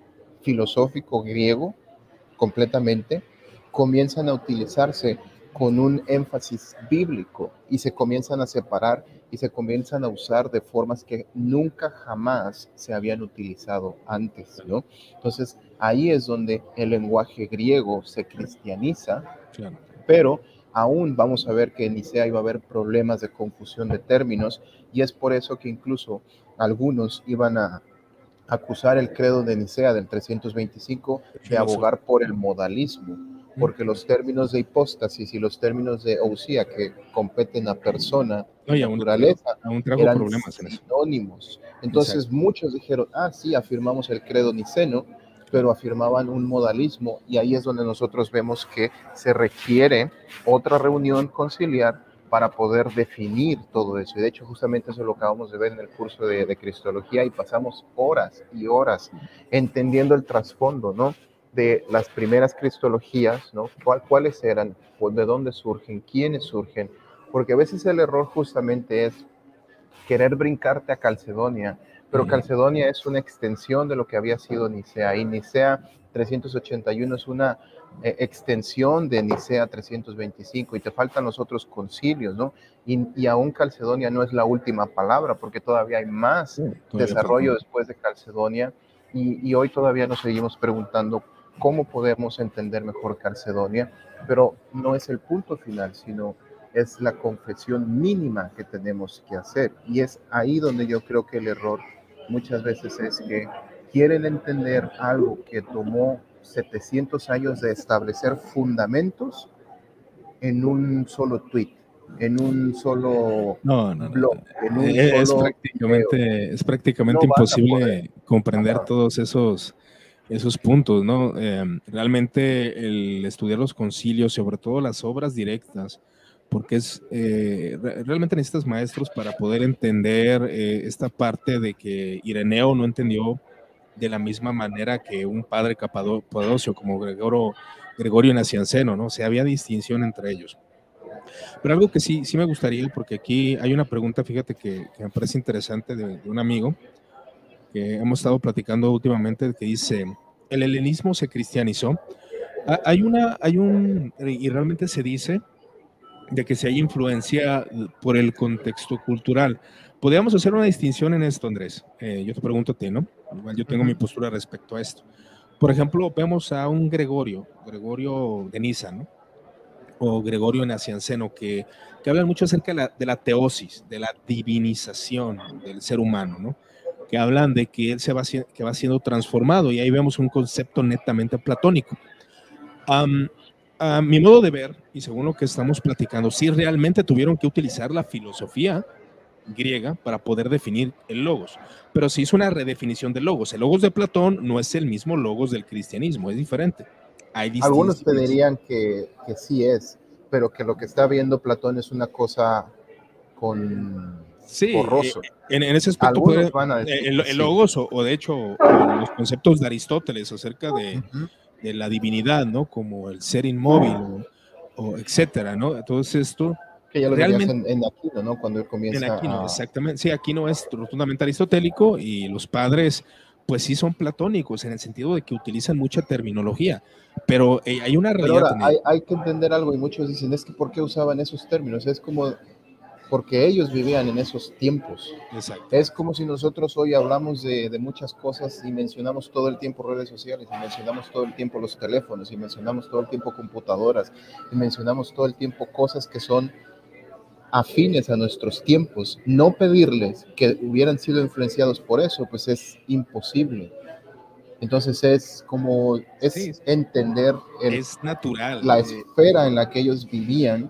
filosófico griego completamente, comienzan a utilizarse con un énfasis bíblico y se comienzan a separar y se comienzan a usar de formas que nunca jamás se habían utilizado antes, ¿no? Entonces, ahí es donde el lenguaje griego se cristianiza, claro. Pero aún vamos a ver que en Nicea iba a haber problemas de confusión de términos, y es por eso que incluso algunos iban a acusar el credo de Nicea del trescientos veinticinco de abogar por el modalismo, porque los términos de hipóstasis y los términos de ousía, que competen a persona y no, y aún, naturaleza, aún trago eran problemas en eso. sinónimos. Entonces Exacto. Muchos dijeron, ah, sí, afirmamos el credo niceno, pero afirmaban un modalismo, y ahí es donde nosotros vemos que se requiere otra reunión conciliar para poder definir todo eso. Y de hecho, justamente eso lo acabamos de ver en el curso de, de Cristología, y pasamos horas y horas entendiendo el trasfondo, ¿no?, de las primeras cristologías, ¿no? ¿Cuál, ¿Cuáles eran? ¿De dónde surgen? ¿Quiénes surgen? Porque a veces el error justamente es querer brincarte a Calcedonia, pero uh-huh. Calcedonia es una extensión de lo que había sido Nicea, y Nicea trescientos ochenta y uno es una eh, extensión de Nicea trescientos veinticinco, y te faltan los otros concilios, ¿no? Y, y aún Calcedonia no es la última palabra, porque todavía hay más sí, todavía desarrollo falta. Después de Calcedonia, y, y hoy todavía nos seguimos preguntando cómo podemos entender mejor Calcedonia, pero no es el punto final, sino es la confesión mínima que tenemos que hacer. Y es ahí donde yo creo que el error muchas veces es que quieren entender algo que tomó setecientos años de establecer fundamentos en un solo tweet, en un solo no, no, blog, no. en un es, solo prácticamente, video. es prácticamente no imposible comprender Ajá. todos esos esos puntos, ¿no? Eh, realmente el estudiar los concilios, sobre todo las obras directas, porque es eh, realmente necesitas maestros para poder entender eh, esta parte de que Ireneo no entendió de la misma manera que un padre capadocio como Gregorio, Gregorio Nacianceno, ¿no? O sea, había distinción entre ellos. Pero algo que sí, sí me gustaría, porque aquí hay una pregunta, fíjate, que, que me parece interesante de, de un amigo, que hemos estado platicando últimamente, que dice, el helenismo se cristianizó. Hay una, hay un, y realmente se dice de que si hay influencia por el contexto cultural. Podríamos hacer una distinción en esto, Andrés. Eh, yo te pregunto a ti, ¿no? Igual yo tengo uh-huh. mi postura respecto a esto. Por ejemplo, vemos a un Gregorio, Gregorio de Niza, ¿no? O Gregorio Nacianceno, que, que hablan mucho acerca de la, de la teosis, de la divinización del ser humano, ¿no? Que hablan de que él se va, que va siendo transformado, y ahí vemos un concepto netamente platónico. Um, a mi modo de ver, y según lo que estamos platicando, sí realmente tuvieron que utilizar la filosofía griega para poder definir el logos, pero se hizo una redefinición del logos. El logos de Platón no es el mismo logos del cristianismo, es diferente. Hay Algunos te dirían que, que sí es, pero que lo que está viendo Platón es una cosa con sí, borroso. En, en ese aspecto puede, van a decir el, el sí. logos o, o de hecho o los conceptos de Aristóteles acerca de, uh-huh. de la divinidad, ¿no? Como el ser inmóvil o, o etcétera, ¿no? Entonces esto que ya lo realmente en, en Aquino, ¿no? Cuando él comienza en Aquino, a... exactamente. Sí, Aquino es rotundamente aristotélico, y los padres pues sí son platónicos en el sentido de que utilizan mucha terminología, pero eh, hay una realidad. Pero ahora, hay, hay que entender algo, y muchos dicen, es que ¿por qué usaban esos términos? Es como porque ellos vivían en esos tiempos. Exacto. Es como si nosotros hoy hablamos de, de muchas cosas y mencionamos todo el tiempo redes sociales, y mencionamos todo el tiempo los teléfonos, y mencionamos todo el tiempo computadoras, y mencionamos todo el tiempo cosas que son afines a nuestros tiempos. No pedirles que hubieran sido influenciados por eso, pues es imposible. Entonces es como, es sí, entender el, es natural, la esfera en la que ellos vivían,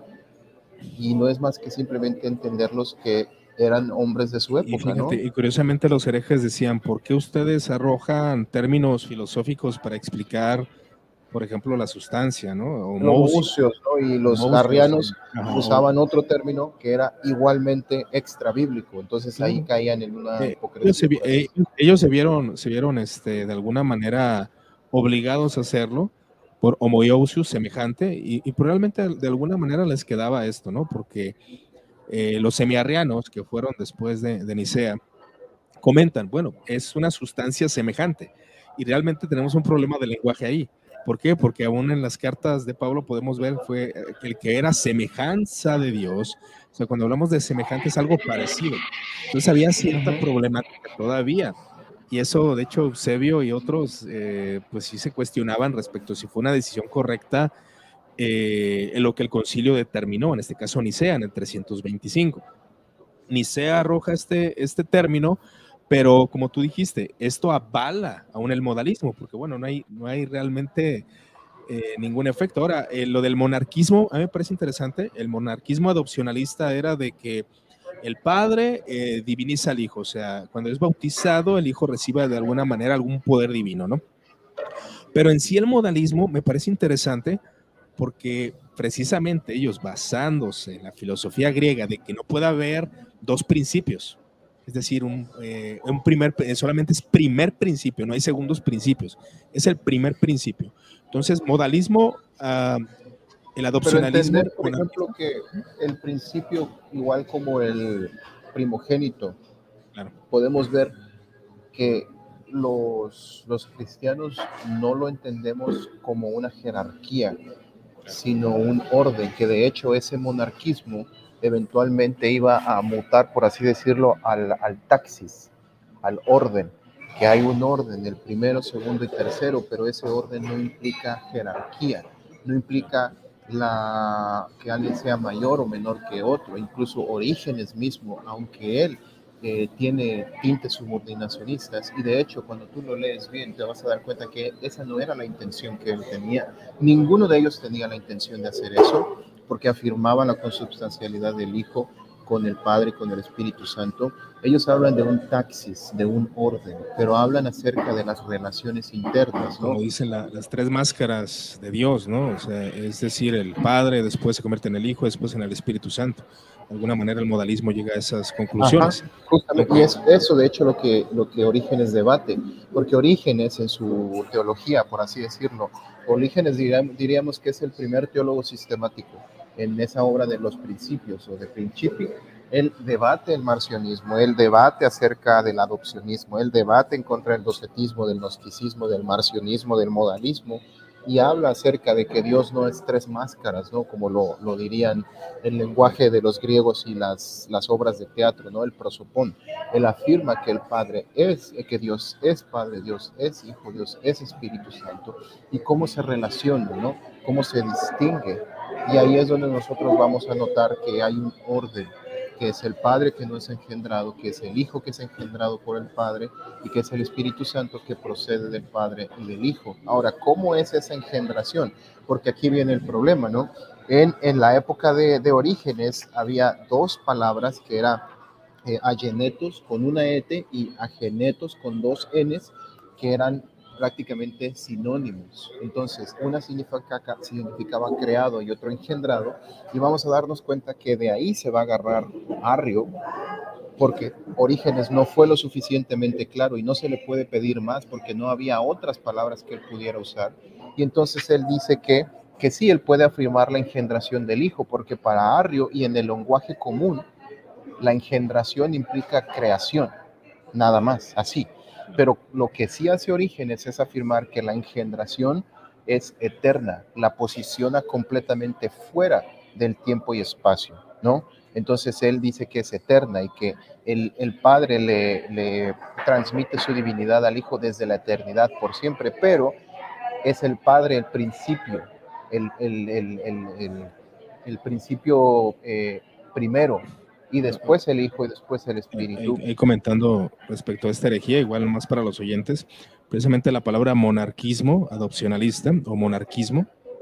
y no es más que simplemente entenderlos que eran hombres de su época, y fíjate, ¿no? Y curiosamente los herejes decían, ¿por qué ustedes arrojan términos filosóficos para explicar, por ejemplo, la sustancia, ¿no? O Mozios, ¿no? Y los Mosios, arrianos ajá, usaban otro término que era igualmente extra bíblico. Entonces claro. Ahí caían en una eh, hipocresía. Ellos, se, eh, ellos se vieron, se vieron este, de alguna manera obligados a hacerlo por homoiousius semejante, y, y probablemente de alguna manera les quedaba esto, ¿no? Porque eh, los semiarrianos que fueron después de, de Nicea comentan, bueno, es una sustancia semejante, y realmente tenemos un problema de lenguaje ahí. ¿Por qué? Porque aún en las cartas de Pablo podemos ver fue el que era semejanza de Dios. O sea, cuando hablamos de semejante es algo parecido. Entonces había cierta problemática todavía. Y eso, de hecho, Eusebio y otros, eh, pues sí se cuestionaban respecto a si fue una decisión correcta eh, en lo que el concilio determinó, en este caso Nicea, en el trescientos veinticinco. Nicea arroja este, este término Pero como tú dijiste, esto avala aún el modalismo, porque bueno, no hay, no hay realmente eh, ningún efecto. Ahora, eh, lo del monarquismo, a mí me parece interesante. El monarquismo adopcionalista era de que el padre eh, diviniza al hijo, o sea, cuando es bautizado, el hijo recibe de alguna manera algún poder divino, ¿no? Pero en sí el modalismo me parece interesante porque precisamente ellos, basándose en la filosofía griega de que no puede haber dos principios, es decir, un, eh, un primer, solamente es primer principio, no hay segundos principios, es el primer principio. Entonces, modalismo, uh, el Pero adopcionalismo, entender, por ejemplo, que el principio, igual como el primogénito, claro, podemos ver que los, los cristianos no lo entendemos como una jerarquía, sino un orden, que de hecho ese monarquismo eventualmente iba a mutar, por así decirlo, al, al taxis, al orden, que hay un orden, el primero, segundo y tercero, pero ese orden no implica jerarquía, no implica la, que alguien sea mayor o menor que otro, incluso Orígenes mismo, aunque él eh, tiene tintes subordinacionistas, y de hecho cuando tú lo lees bien te vas a dar cuenta que esa no era la intención que él tenía. Ninguno de ellos tenía la intención de hacer eso, porque afirmaban la consubstancialidad del Hijo con el Padre y con el Espíritu Santo. Ellos hablan de un taxis, de un orden, pero hablan acerca de las relaciones internas, ¿no? Como dicen la, las tres máscaras de Dios, ¿no? O sea, es decir, el Padre después se convierte en el Hijo, después en el Espíritu Santo. De alguna manera el modalismo llega a esas conclusiones. Ajá, justamente, y es eso de hecho lo que, lo que Orígenes debate, porque Orígenes en su teología, por así decirlo, Orígenes diríamos, diríamos que es el primer teólogo sistemático en esa obra de los principios o de Principi. Él debate el marcionismo, él debate acerca del adopcionismo, él debate en contra del docetismo, del gnosticismo, del marcionismo, del modalismo, y habla acerca de que Dios no es tres máscaras, ¿no? Como lo, lo dirían el lenguaje de los griegos y las, las obras de teatro, ¿no? El prosopón. Él afirma que el Padre es, que Dios es Padre, Dios es Hijo, Dios es Espíritu Santo, y cómo se relaciona, ¿no? Cómo se distingue. Y ahí es donde nosotros vamos a notar que hay un orden, que es el Padre que no es engendrado, que es el Hijo que es engendrado por el Padre y que es el Espíritu Santo que procede del Padre y del Hijo. Ahora, ¿cómo es esa engendración? Porque aquí viene el problema, ¿no? En, en la época de, de Orígenes había dos palabras que eran eh, agenetos con una ete y agenetos con dos enes, que eran prácticamente sinónimos. Entonces, una significa, significaba creado y otro engendrado, y vamos a darnos cuenta que de ahí se va a agarrar Arrio, porque Orígenes no fue lo suficientemente claro y no se le puede pedir más porque no había otras palabras que él pudiera usar. Y entonces él dice que, que sí, él puede afirmar la engendración del Hijo, porque para Arrio y en el lenguaje común, la engendración implica creación, nada más, así. Pero lo que sí hace Orígenes es afirmar que la engendración es eterna, la posiciona completamente fuera del tiempo y espacio, ¿no? Entonces él dice que es eterna y que el, el Padre le, le transmite su divinidad al Hijo desde la eternidad por siempre, pero es el Padre el principio, el, el, el, el, el principio eh, primero, y después el Hijo y después el Espíritu. Ahí, ahí comentando respecto a esta herejía, igual más para los oyentes, precisamente la palabra monarquismo adopcionalista o monarquismo,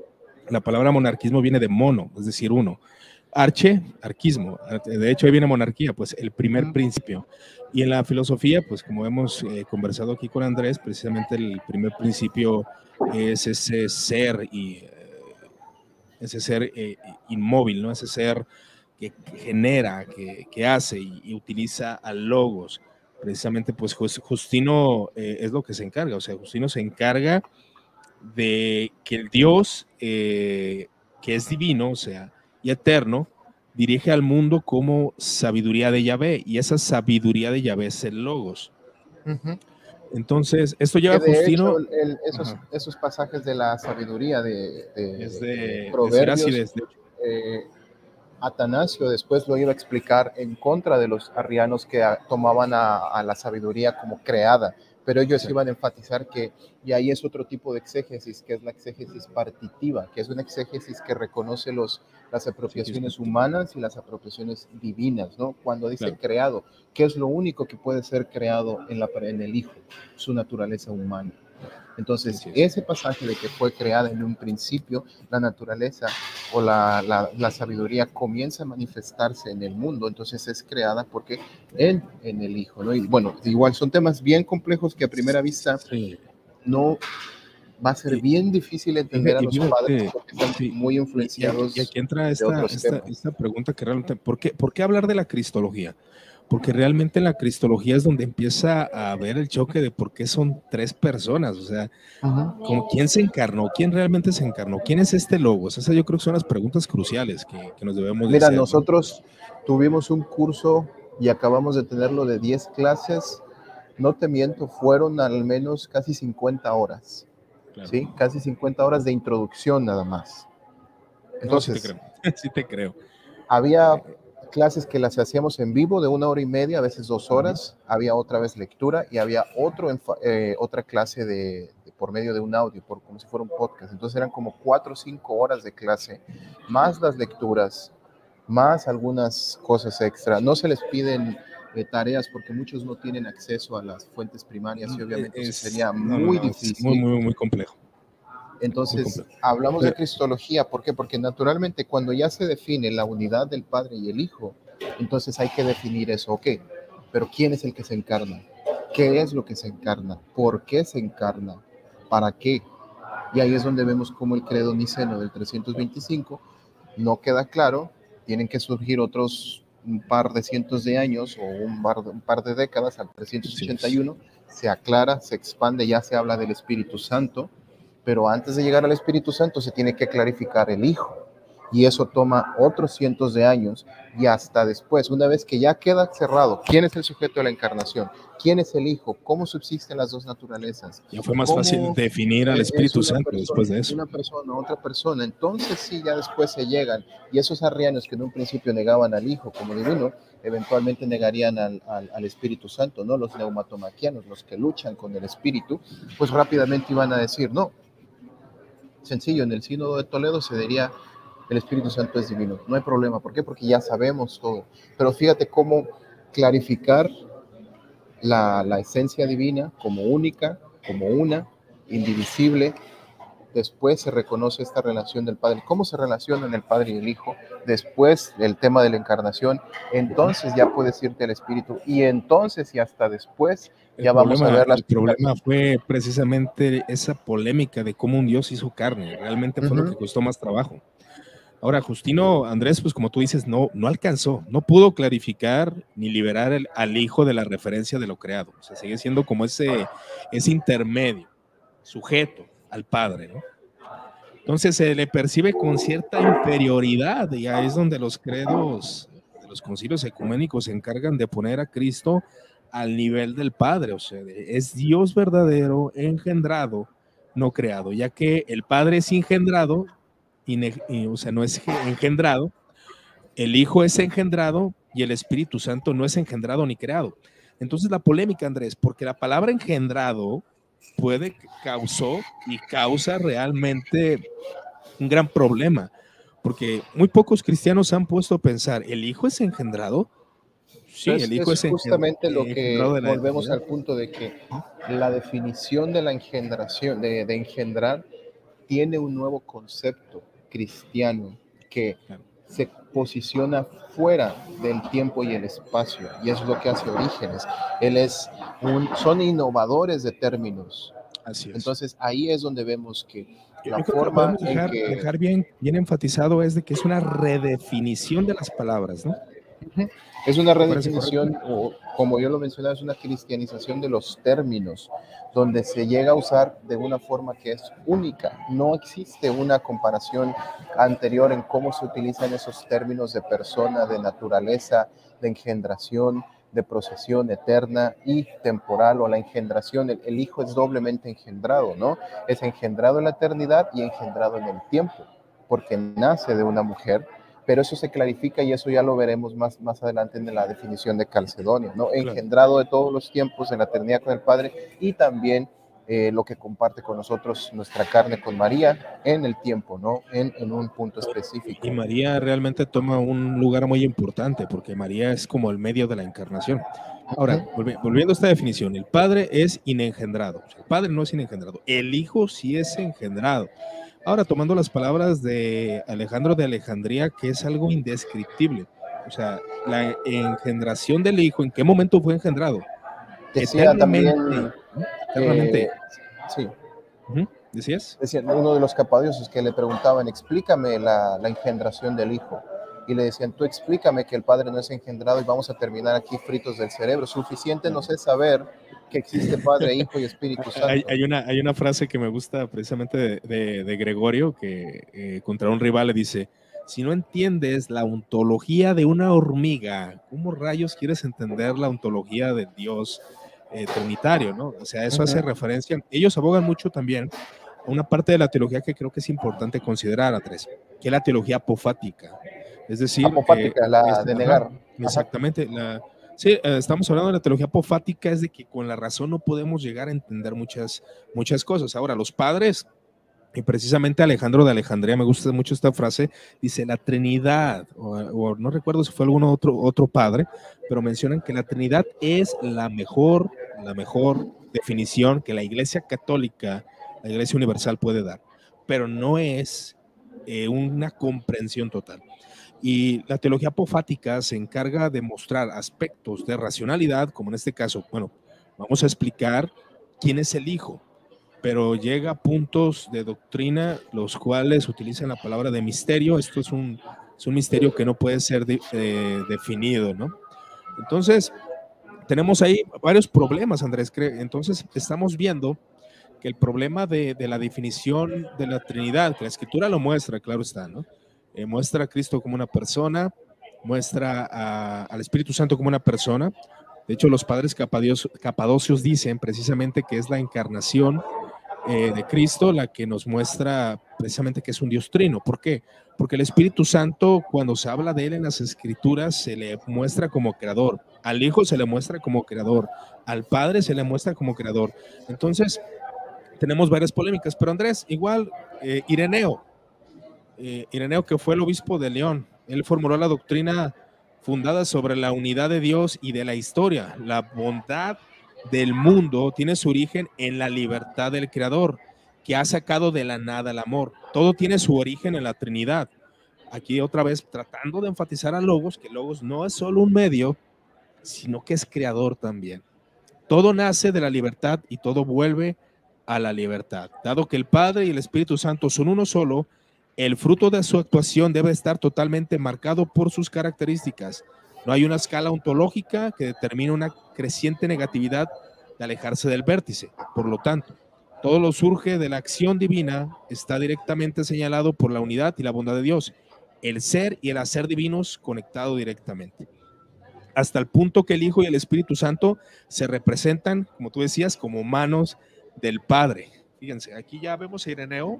la palabra monarquismo viene de mono, es decir, uno. Arche, arquismo, de hecho ahí viene monarquía, pues el primer principio. Y en la filosofía, pues como hemos eh, conversado aquí con Andrés, precisamente el primer principio es ese ser y eh, ese ser eh, inmóvil, ¿no? Ese ser que, que genera, que, que hace y, y, utiliza al logos. Precisamente, pues Justino eh, es lo que se encarga, o sea, Justino se encarga de que el Dios, eh, que es divino, o sea, y eterno, dirige al mundo como sabiduría de Yahvé, y esa sabiduría de Yahvé es el logos. Uh-huh. Entonces, esto lleva que de a Justino... Hecho, el, esos, esos pasajes de la sabiduría de, de, es de, de Proverbios, de eh, Atanasio después lo iba a explicar en contra de los arrianos que a, tomaban a, a la sabiduría como creada, pero ellos Exacto. iban a enfatizar que, y ahí es otro tipo de exégesis, que es la exégesis partitiva, que es una exégesis que reconoce los, las Sí, sí, apropiaciones sí, humanas y las apropiaciones divinas, ¿no? Cuando dice claro. creado, ¿qué es lo único que puede ser creado en, la, en el Hijo? Su naturaleza humana. Entonces, Así es. ese pasaje de que fue creada en un principio, la naturaleza o la, la, la sabiduría comienza a manifestarse en el mundo, entonces es creada porque Él en el Hijo, ¿no? Y bueno, igual son temas bien complejos que a primera vista Sí. no va a ser Y, bien difícil y, entender a y los padres fíjate, porque están sí, muy y, y aquí, y influenciados aquí entra de esta, otros esta, temas. esta pregunta que realmente, ¿por qué, ¿por qué hablar de la cristología? Porque realmente en la cristología es donde empieza a ver el choque de por qué son tres personas, o sea, como Uh-huh. quién se encarnó, quién realmente se encarnó, quién es este logos. Esas yo creo que son las preguntas cruciales que, que nos debemos de Mira, hacer, ¿no? nosotros tuvimos un curso y acabamos de tenerlo de diez clases. No te miento, fueron al menos casi cincuenta horas, Claro. ¿sí? Casi cincuenta horas de introducción nada más. No, sí te Entonces, creo, sí te creo. había Eh, clases que las hacíamos en vivo de una hora y media, a veces dos uh-huh. horas, había otra vez lectura y había otro, eh, otra clase de, de, por medio de un audio, por, como si fuera un podcast. Entonces eran como cuatro o cinco horas de clase, más las lecturas, más algunas cosas extra. No se les piden eh, tareas porque muchos no tienen acceso a las fuentes primarias y obviamente eso Es, sería no, no, muy no, es muy, difícil. muy, muy complejo, muy Entonces, complejo. hablamos de Pero, cristología, ¿por qué? Porque naturalmente cuando ya se define la unidad del Padre y el Hijo, entonces hay que definir eso, ok, pero ¿quién es el que se encarna? ¿Qué es lo que se encarna? ¿Por qué se encarna? ¿Para qué? Y ahí es donde vemos cómo el credo niceno del trescientos veinticinco no queda claro, tienen que surgir otros un par de cientos de años o un par de, un par de décadas al sí es. trescientos ochenta y uno, se aclara, se expande, ya se habla del Espíritu Santo, pero antes de llegar al Espíritu Santo se tiene que clarificar el Hijo. Y eso toma otros cientos de años y hasta después, una vez que ya queda cerrado, ¿quién es el sujeto de la encarnación? ¿Quién es el Hijo? ¿Cómo subsisten las dos naturalezas? Ya fue más fácil ¿Cómo definir al es Espíritu una Santo persona, después de eso. una persona, otra persona? Entonces sí, ya después se llegan. Y esos arrianos que en un principio negaban al Hijo como divino, eventualmente negarían al, al, al Espíritu Santo, ¿no? Los neumatomaquianos, los que luchan con el Espíritu, pues rápidamente iban a decir, no, sencillo, en el sínodo de Toledo se diría el Espíritu Santo es divino, no hay problema. ¿Por qué? Porque ya sabemos todo. Pero fíjate cómo clarificar la, la esencia divina como única, como una, indivisible. Después se reconoce esta relación del Padre. ¿Cómo se relacionan el Padre y el Hijo? Después el tema de la encarnación, entonces ya puedes irte al Espíritu y entonces y hasta después El ya vamos a problema, ver las el primeras. problema fue precisamente esa polémica de cómo un Dios hizo carne. Realmente fue lo Uh-huh. que costó más trabajo. Ahora, Justino Andrés, pues como tú dices, no, no alcanzó, no pudo clarificar ni liberar el, al hijo de la referencia de lo creado. O sea, sigue siendo como ese, ese intermedio, sujeto al padre, ¿no? Entonces se le percibe con cierta inferioridad y ahí es donde los credos de los concilios ecuménicos se encargan de poner a Cristo al nivel del Padre, o sea, es Dios verdadero, engendrado, no creado, ya que el Padre es engendrado, y, y, o sea, no es engendrado, el Hijo es engendrado y el Espíritu Santo no es engendrado ni creado. Entonces la polémica, Andrés, porque la palabra engendrado puede, causó y causa realmente un gran problema, porque muy pocos cristianos han puesto a pensar, ¿el Hijo es engendrado? Sí, Es, el Hijo es es justamente lo engendrado que de la volvemos eternidad. al punto de que la definición de la engendración, de, de engendrar, tiene un nuevo concepto cristiano que Claro. se posiciona fuera del tiempo y el espacio, y es lo que hace Orígenes. Él es un, son innovadores de términos. Así es. Entonces ahí es donde vemos que Yo, la yo creo que lo forma podemos en dejar, que dejar bien, bien enfatizado es de que es una redefinición de las palabras, ¿no? es una ¿Te parece correcto? redefinición, o como yo lo mencionaba, es una cristianización de los términos, donde se llega a usar de una forma que es única. No existe una comparación anterior en cómo se utilizan esos términos de persona, de naturaleza, de engendración, de procesión eterna y temporal, o la engendración. El, el Hijo es doblemente engendrado, ¿no? Es engendrado en la eternidad y engendrado en el tiempo, porque nace de una mujer, pero eso se clarifica y eso ya lo veremos más, más adelante en la definición de Calcedonio, ¿no? Engendrado de todos los tiempos en la eternidad con el Padre y también eh, lo que comparte con nosotros nuestra carne con María en el tiempo, ¿no? En, en un punto específico. Y María realmente toma un lugar muy importante porque María es como el medio de la encarnación. Ahora, uh-huh. volvi volviendo a esta definición, el Padre es inengendrado, o sea, el Padre no es inengendrado, el Hijo sí es engendrado. Ahora, tomando las palabras de Alejandro de Alejandría, que es algo indescriptible, o sea, la engendración del Hijo, ¿en qué momento fue engendrado? Decía eternamente, también, eternamente. Eh, sí. Uh-huh. ¿Decías? Decía uno de los capadocios que le preguntaban, explícame la, la engendración del Hijo. Y le decían, tú explícame que el Padre no es engendrado y vamos a terminar aquí fritos del cerebro. Suficiente nos es saber que existe Padre, Hijo y Espíritu Santo. Hay, hay, una, hay una frase que me gusta precisamente de, de, de Gregorio, que eh, contra un rival le dice, si no entiendes la ontología de una hormiga, ¿cómo rayos quieres entender la ontología del Dios eh, trinitario, ¿no? O sea, eso uh-huh. hace referencia. Ellos abogan mucho también a una parte de la teología que creo que es importante considerar, Andrés, que es la teología apofática. Es decir, apofática, eh, la es, de ajá, negar. Exactamente. La, sí, eh, estamos hablando de la teología apofática, es de que con la razón no podemos llegar a entender muchas, muchas cosas. Ahora, los padres, y precisamente Alejandro de Alejandría, me gusta mucho esta frase, dice la Trinidad, o, o no recuerdo si fue algún otro, otro padre, pero mencionan que la Trinidad es la mejor, la mejor definición que la Iglesia Católica, la Iglesia Universal puede dar, pero no es eh, una comprensión total. Y la teología apofática se encarga de mostrar aspectos de racionalidad, como en este caso, bueno, vamos a explicar quién es el Hijo, pero llega a puntos de doctrina los cuales utilizan la palabra de misterio. Esto es un, es un misterio que no puede ser de, eh, definido, ¿no? Entonces, tenemos ahí varios problemas, Andrés. Entonces, estamos viendo que el problema de, de la definición de la Trinidad, que la Escritura lo muestra, claro está, ¿no? Eh, muestra a Cristo como una persona, muestra a, al Espíritu Santo como una persona. De hecho, los padres capadocios, capadocios dicen precisamente que es la encarnación eh, de Cristo la que nos muestra precisamente que es un Dios trino. ¿Por qué? Porque el Espíritu Santo, cuando se habla de él en las Escrituras, se le muestra como creador. Al Hijo se le muestra como creador. Al Padre se le muestra como creador. Entonces, tenemos varias polémicas. Pero Andrés, igual, eh, Ireneo, Eh, Ireneo, que fue el obispo de León, él formuló la doctrina fundada sobre la unidad de Dios y de la historia. La bondad del mundo tiene su origen en la libertad del Creador, que ha sacado de la nada el amor. Todo tiene su origen en la Trinidad. Aquí otra vez tratando de enfatizar a Logos, que Logos no es solo un medio, sino que es creador también. Todo nace de la libertad y todo vuelve a la libertad. Dado que el Padre y el Espíritu Santo son uno solo, el fruto de su actuación debe estar totalmente marcado por sus características. No hay una escala ontológica que determine una creciente negatividad de alejarse del vértice. Por lo tanto, todo lo surge de la acción divina, está directamente señalado por la unidad y la bondad de Dios, el ser y el hacer divinos conectados directamente. Hasta el punto que el Hijo y el Espíritu Santo se representan, como tú decías, como manos del Padre. Fíjense, aquí ya vemos a Ireneo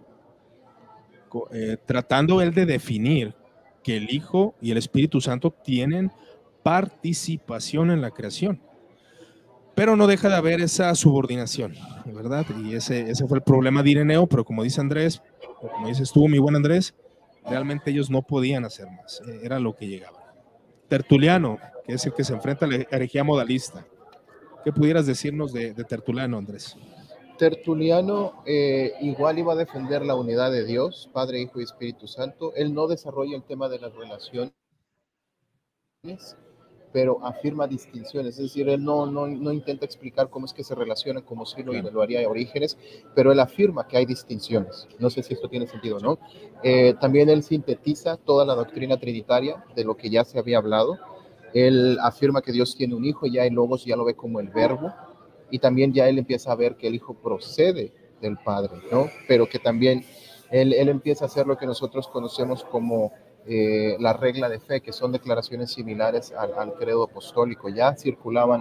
Eh, tratando él de definir que el Hijo y el Espíritu Santo tienen participación en la creación, pero no deja de haber esa subordinación, ¿verdad? Y ese, ese fue el problema de Ireneo, pero como dice Andrés, o como dices tú, mi buen Andrés, realmente ellos no podían hacer más, era lo que llegaba. Tertuliano, que es el que se enfrenta a la herejía modalista, ¿qué pudieras decirnos de, de Tertuliano, Andrés? Tertuliano eh, igual iba a defender la unidad de Dios, Padre, Hijo y Espíritu Santo. Él no desarrolla el tema de las relaciones, pero afirma distinciones. Es decir, él no, no, no intenta explicar cómo es que se relacionan, como si lo, lo haría a Orígenes, pero él afirma que hay distinciones. No sé si esto tiene sentido o no. Eh, también él sintetiza toda la doctrina trinitaria de lo que ya se había hablado. Él afirma que Dios tiene un hijo, ya el Logos ya lo ve como el verbo. Y también ya él empieza a ver que el Hijo procede del Padre, ¿no? Pero que también él, él empieza a hacer lo que nosotros conocemos como eh, la regla de fe, que son declaraciones similares al, al credo apostólico. Ya circulaban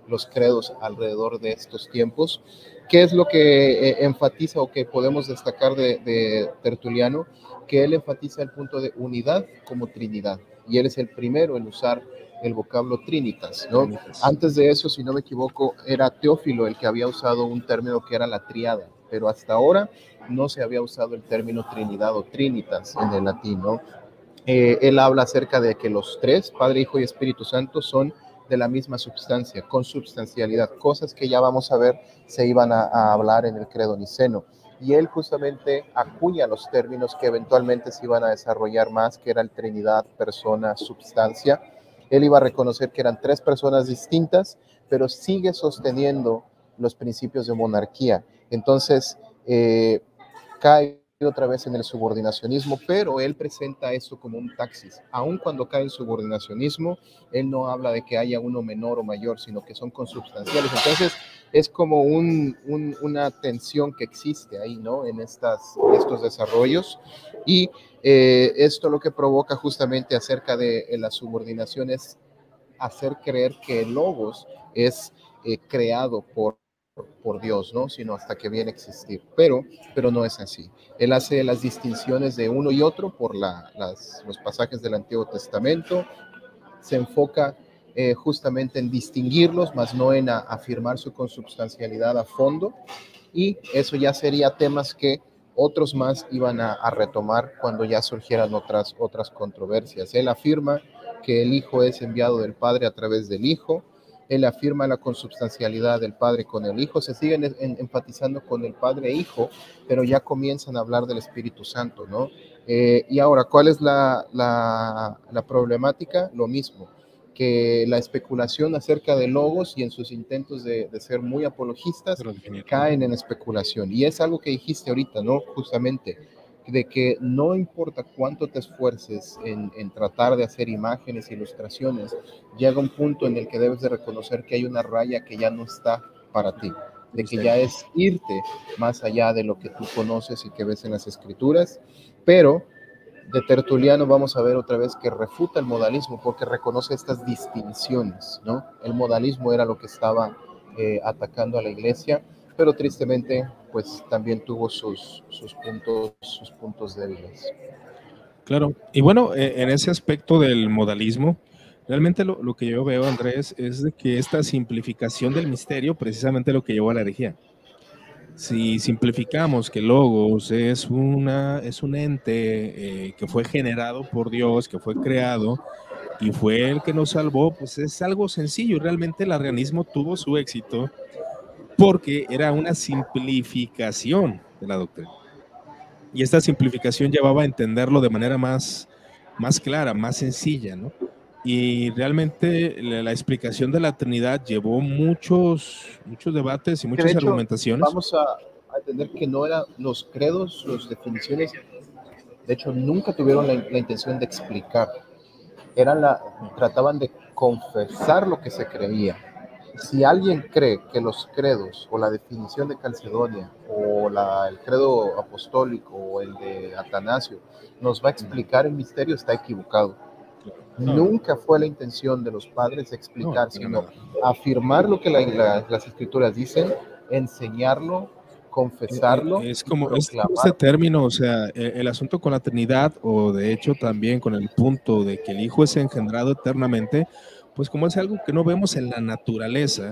los credos alrededor de estos tiempos. ¿Qué es lo que eh, enfatiza o que podemos destacar de, de Tertuliano? Que él enfatiza el punto de unidad como Trinidad, y él es el primero en usar el vocablo Trinitas, ¿no? Trinitas. Antes de eso, si no me equivoco, era Teófilo el que había usado un término que era la triada, pero hasta ahora no se había usado el término Trinidad o Trinitas en el latín, ¿no? Eh, él habla acerca de que los tres, Padre, Hijo y Espíritu Santo, son de la misma substancia, consubstancialidad, cosas que ya vamos a ver se iban a, a hablar en el credo niceno. Y él justamente acuña los términos que eventualmente se iban a desarrollar más, que era el Trinidad, persona, substancia. Él iba a reconocer que eran tres personas distintas, pero sigue sosteniendo los principios de monarquía. Entonces, eh, cae otra vez en el subordinacionismo, pero él presenta esto como un taxis. Aun cuando cae en subordinacionismo, él no habla de que haya uno menor o mayor, sino que son consubstanciales. Entonces, es como un, un, una tensión que existe ahí, ¿no? En estas, estos desarrollos. Y eh, esto lo que provoca justamente acerca de la subordinación es hacer creer que el logos es eh, creado por por Dios, ¿no? Sino hasta que viene a existir, pero, pero no es así. Él hace las distinciones de uno y otro por la, las, los pasajes del Antiguo Testamento, se enfoca eh, justamente en distinguirlos, más no en a, afirmar su consubstancialidad a fondo, y eso ya sería temas que otros más iban a, a retomar cuando ya surgieran otras, otras controversias. Él afirma que el Hijo es enviado del Padre a través del Hijo. Él afirma la consubstancialidad del Padre con el Hijo. Se siguen en, en, enfatizando con el Padre e Hijo, pero ya comienzan a hablar del Espíritu Santo, ¿no? Eh, y ahora, ¿cuál es la, la, la problemática? Lo mismo, que la especulación acerca de logos y en sus intentos de, de ser muy apologistas caen en especulación. Y es algo que dijiste ahorita, ¿no? Justamente, de que no importa cuánto te esfuerces en, en tratar de hacer imágenes, ilustraciones, llega un punto en el que debes de reconocer que hay una raya que ya no está para ti, de que ya es irte más allá de lo que tú conoces y que ves en las escrituras, pero de Tertuliano vamos a ver otra vez que refuta el modalismo porque reconoce estas distinciones, ¿no? El modalismo era lo que estaba eh, atacando a la iglesia, pero tristemente pues también tuvo sus, sus, puntos, sus puntos débiles. Claro, y bueno, en ese aspecto del modalismo, realmente lo, lo que yo veo, Andrés, es de que esta simplificación del misterio, precisamente lo que llevó a la herejía. Si simplificamos que Logos es, una, es un ente eh, que fue generado por Dios, que fue creado y fue el que nos salvó, pues es algo sencillo y realmente el arrianismo tuvo su éxito porque era una simplificación de la doctrina. Y esta simplificación llevaba a entenderlo de manera más, más clara, más sencilla, ¿no? Y realmente la, la explicación de la Trinidad llevó muchos, muchos debates y muchas de hecho, argumentaciones. Vamos a, a entender que no eran los credos, las definiciones, de hecho, nunca tuvieron la, la intención de explicar. Eran la, trataban de confesar lo que se creía. Si alguien cree que los credos o la definición de Calcedonia o la, el credo apostólico o el de Atanasio nos va a explicar el misterio, está equivocado. No. Nunca fue la intención de los padres explicar, no, sino nada. afirmar lo que la, la, las escrituras dicen, enseñarlo, confesarlo. Es como es este término, o sea, el, el asunto con la Trinidad, o de hecho también con el punto de que el Hijo es engendrado eternamente, pues como es algo que no vemos en la naturaleza,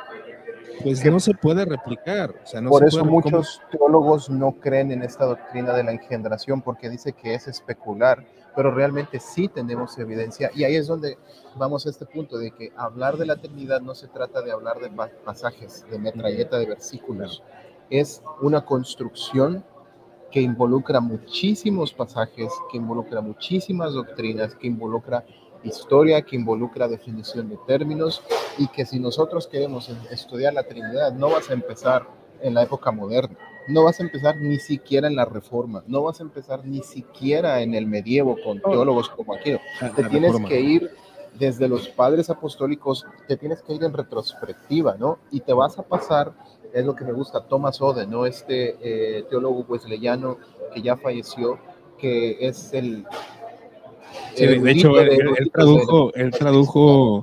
pues no se puede replicar. O sea, no por se eso puede, muchos ¿cómo? teólogos no creen en esta doctrina de la engendración porque dice que es especular, pero realmente sí tenemos evidencia y ahí es donde vamos a este punto de que hablar de la Trinidad no se trata de hablar de pasajes, de metralleta de versículos, es una construcción que involucra muchísimos pasajes, que involucra muchísimas doctrinas, que involucra historia, que involucra definición de términos y que si nosotros queremos estudiar la Trinidad, no vas a empezar en la época moderna, no vas a empezar ni siquiera en la Reforma, no vas a empezar ni siquiera en el medievo con teólogos como Aquino, te tienes que ir desde los padres apostólicos, te tienes que ir en retrospectiva, ¿no? Y te vas a pasar, es lo que me gusta, Thomas Ode, ¿no? Este eh, teólogo wesleyano que ya falleció, que es el... Sí, de, de hecho, él, él, él tradujo, él tradujo